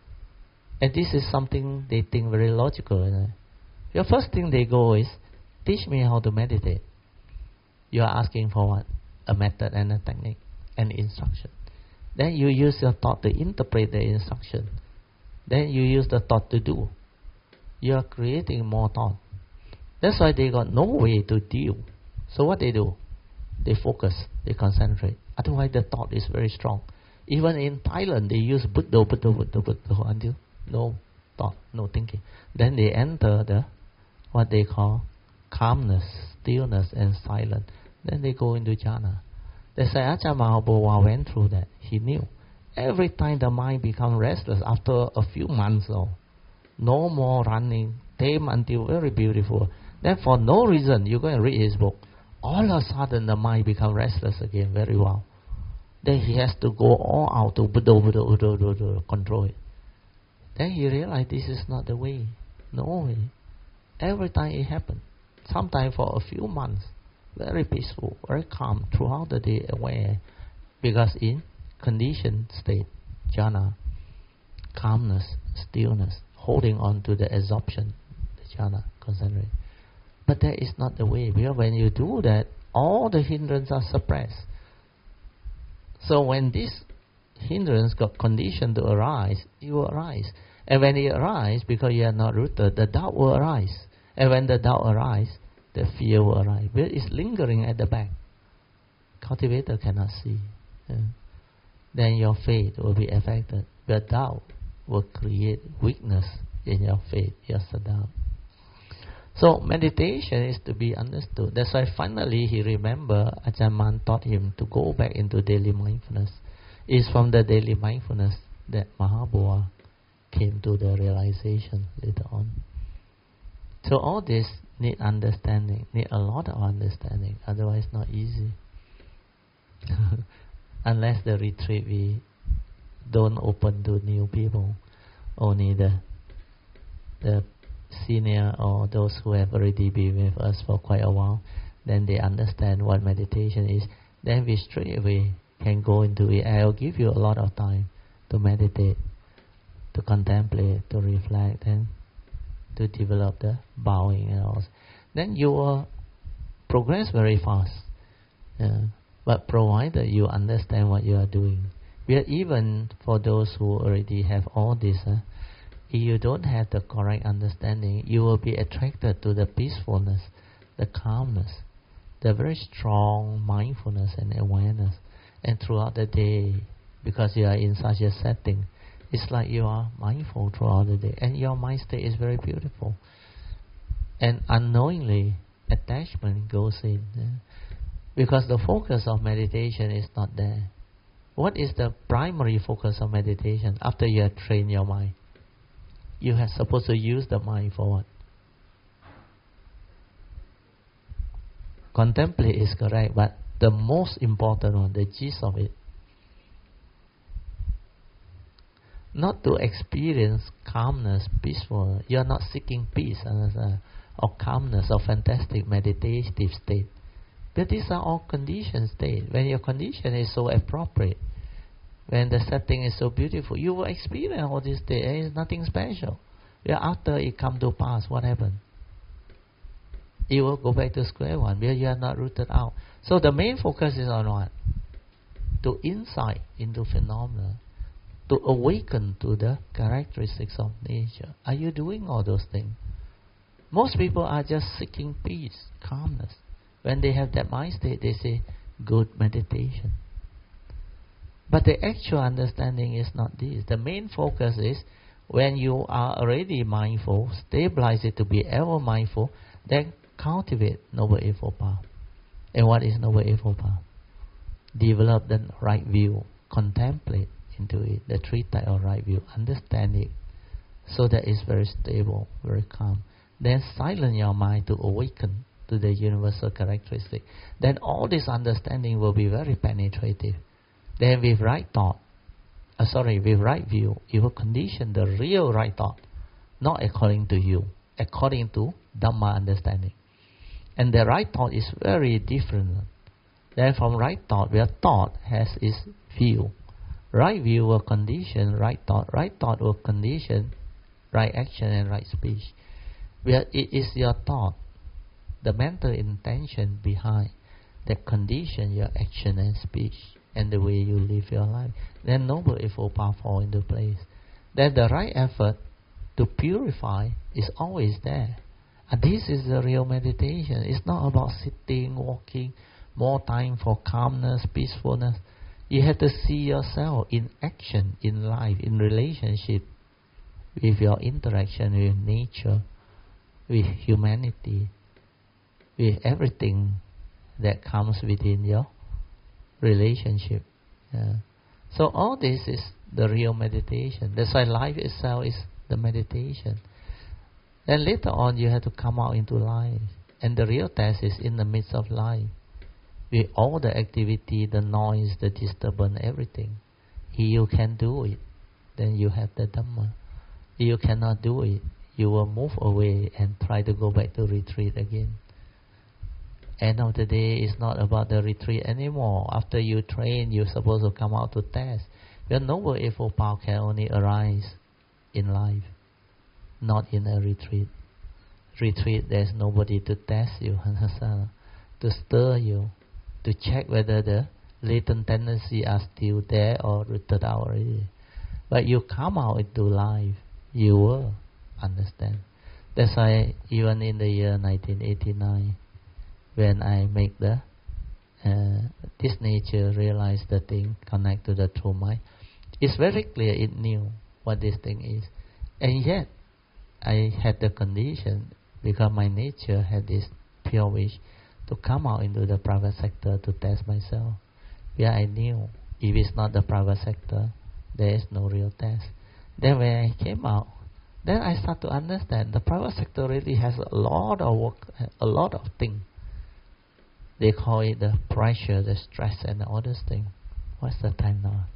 And this is something they think very logical. Right? The first thing they go is, teach me how to meditate. You are asking for what? A method and a technique and instruction. Then you use your thought to interpret the instruction. Then you use the thought to do. You are creating more thought. That's why they got no way to deal. So what they do? They focus, they concentrate. Otherwise the thought is very strong. Even in Thailand they use Buddha, Buddha, Buddha, Buddha until no thought, no thinking. Then they enter the what they call calmness, stillness and silence. Then they go into jhana. They say Ajahn Mahabodha went through that. He knew. Every time the mind becomes restless after a few months though, no more running, tame until very beautiful. Then for no reason, you go and read his book. All of a sudden the mind becomes restless again, very well. Then he has to go all out to Buddha, Buddha, Buddha, Buddha, control it. Then he realized this is not the way. No way. Every time it happens. Sometimes for a few months. Very peaceful, very calm throughout the day, aware. Because in conditioned state, jhana, calmness, stillness, holding on to the absorption, the jhana, concentrate. But that is not the way. Because when you do that, all the hindrances are suppressed. So when this hindrance got conditioned to arise, it will arise. And when it arises, because you are not rooted, the doubt will arise. And when the doubt arises, the fear will arise. But it's lingering at the back. Cultivator cannot see. Yeah. Then your faith will be affected. But doubt will create weakness in your faith, your sadhana. So meditation is to be understood. That's why finally he remembered Ajahn Mun taught him to go back into daily mindfulness. It's from the daily mindfulness that Mahabodha came to the realization later on. So all this need understanding, need a lot of understanding. Otherwise not easy. Unless the retreat we don't open to new people, only the the senior or those who have already been with us for quite a while, then they understand what meditation is. Then we straight away can go into it. I'll give you a lot of time to meditate, to contemplate, to reflect, and to develop the bowing and all. Then you will progress very fast. Yeah. But provided you understand what you are doing. But even for those who already have all this, uh, if you don't have the correct understanding, you will be attracted to the peacefulness, the calmness, the very strong mindfulness and awareness. And throughout the day, because you are in such a setting, it's like you are mindful throughout the day. And your mind state is very beautiful. And unknowingly, attachment goes in. Yeah? Because the focus of meditation is not there. What is the primary focus of meditation after you have trained your mind? You are supposed to use the mind for what? Contemplate is correct, but the most important one, the gist of it, not to experience calmness, peaceful. You are not seeking peace uh, or calmness or fantastic meditative state. But these are all conditioned states. When your condition is so appropriate, when the setting is so beautiful, you will experience all this state. There is nothing special. Well, after it come to pass, what happened? You will go back to square one because you are not rooted out. So the main focus is on what? To insight into phenomena. to awaken to the characteristics of nature. Are you doing all those things? Most people are just seeking peace, calmness. When they have that mind state, they say, good meditation. But the actual understanding is not this. The main focus is, when you are already mindful, stabilize it to be ever mindful, then cultivate Noble Eightfold Path. And what is Noble Eightfold Path? Develop the right view, contemplate into it, the three types of right view, understand it, so that it's very stable, very calm. Then silence your mind to awaken to the universal characteristic. Then all this understanding will be very penetrative. Then with right thought, uh, sorry, with right view, you will condition the real right thought, not according to you, according to Dhamma understanding. And the right thought is very different. Then from right thought, where thought has its view, right view will condition right thought, right thought will condition right action and right speech. Where it is your thought, the mental intention behind that condition your action and speech and the way you live your life. Then Noble Eightfold Path fall into place. Then the right effort to purify is always there. And this is the real meditation. It's not about sitting, walking, more time for calmness, peacefulness. You have to see yourself in action, in life, in relationship, with your interaction with nature, with humanity, with everything that comes within your relationship. Yeah. So all this is the real meditation. That's why life itself is the meditation. Then later on you have to come out into life. And the real test is in the midst of life. With all the activity, the noise, the disturbance, everything. If you can do it, then you have the Dhamma. If you cannot do it, you will move away and try to go back to retreat again. End of the day, it's not about the retreat anymore. After you train, you're supposed to come out to test. Your Noble Eightfold Path can only arise in life, not in a retreat. Retreat, there's nobody to test you, to stir you, to check whether the latent tendencies are still there or rooted out already. But you come out into life, you will understand. That's why even in the year nineteen eighty-nine, when I make the uh, this nature realize the thing, connect to the true mind, it's very clear it knew what this thing is. And yet, I had the condition, because my nature had this pure wish to come out into the private sector to test myself. Where I knew if it's not the private sector, there is no real test. Then when I came out, then I start to understand the private sector really has a lot of work, a lot of things. They call it the pressure, the stress, and all those things. What's the time now?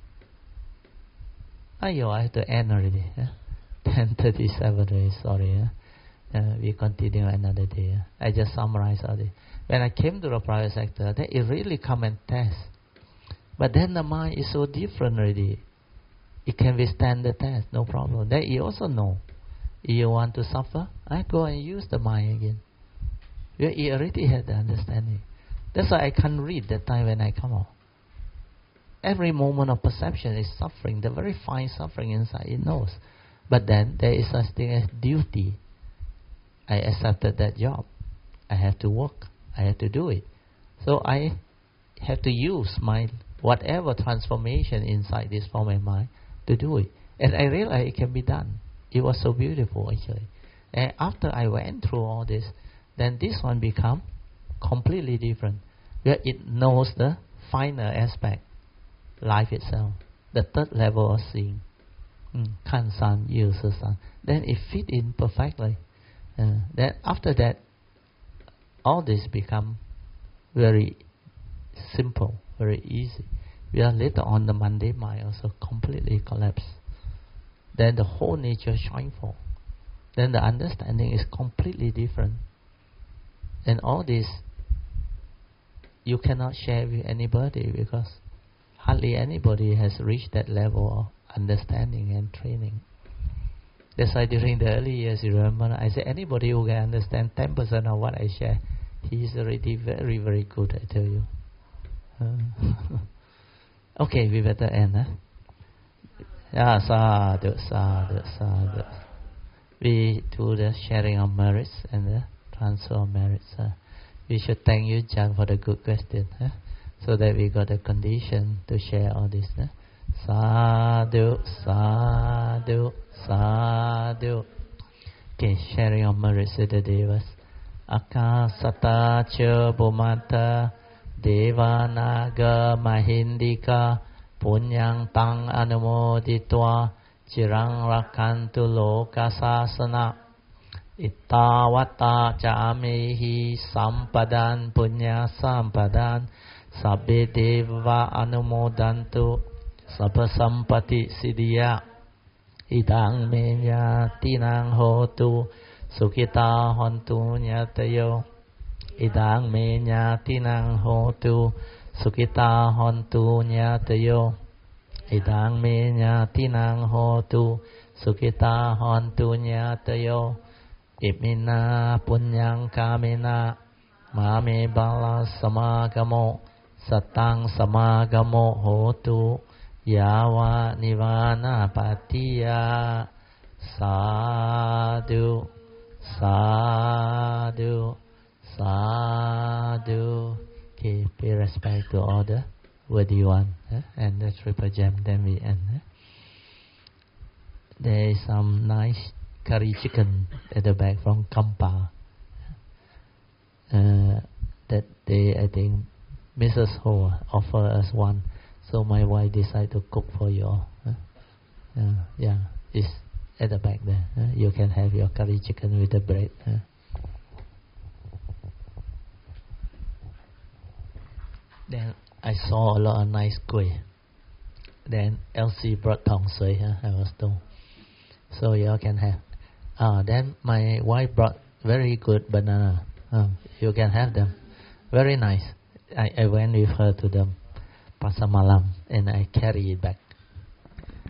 Ayo, I have to end already. Yeah? ten thirty-seven already, sorry. Yeah? Uh, we continue another day. Yeah? I just summarize all this. When I came to the private sector, then it really come and test. But then the mind is so different already. It can withstand the test, no problem. Then you also know, if you want to suffer, I go and use the mind again. Where you already had the understanding. That's why I can't read that time when I come out. Every moment of perception is suffering, the very fine suffering inside, it knows. But then there is such thing as duty. I accepted that job. I have to work. I have to do it. So I have to use my whatever transformation inside this form of mind to do it. And I realized it can be done. It was so beautiful actually. And after I went through all this, then this one become completely different. Where it knows the finer aspect, life itself, the third level of seeing. Kan san, yu se san. Then it fit in perfectly. Uh, then after that, all this become very simple, very easy. Where later on the mundane mind also completely collapse. Then the whole nature shine forth. Then the understanding is completely different. And all this you cannot share with anybody, because hardly anybody has reached that level of understanding and training. That's why during the early years, you remember, I said anybody who can understand ten percent of what I share, he is already very, very good, I tell you. Uh, okay, we better end. Huh? Yeah, sadhu, sadhu, sadhu. We do the sharing of merits and the transfer of merits. Uh, we should thank you, John, for the good question. Huh? So that we got a condition to share all this. Huh? Sadhu, sadhu, sadhu. Okay, sharing of merits with the devas. Akasata cha bhumata devanaga mahindika punyang tang anumoditva cirang rakantu lokasasana ittavata camehi sampadan punya sampadan sabbe deva anumodantu sabba sampati siddhya idang menya tinang hotu sukita hontu nyatayo idang menya tinang hotu sukita hontu nyatayo idang menya tinang hotu sukita hontu nyatayo imina punyang kamena mame bala samagamo satang samagamo hotu yawa nivana patiya sadhu sadhu sadhu. Okay, pay respect to all the worthy one, eh? And the triple gem, then we end. Eh? There is some nice curry chicken at the back from Kampa. Uh, that day, I think Missus Ho offered us one, so my wife decided to cook for you all. Eh? Uh, yeah, it's at the back there. Eh? You can have your curry chicken with the bread. Eh? Then I saw a lot of nice kueh. Then Elsie brought tong sui, huh? I was told. So you all can have. Ah, then my wife brought very good banana. Um, you can have them. Very nice. I, I went with her to the Pasar Malam and I carry it back.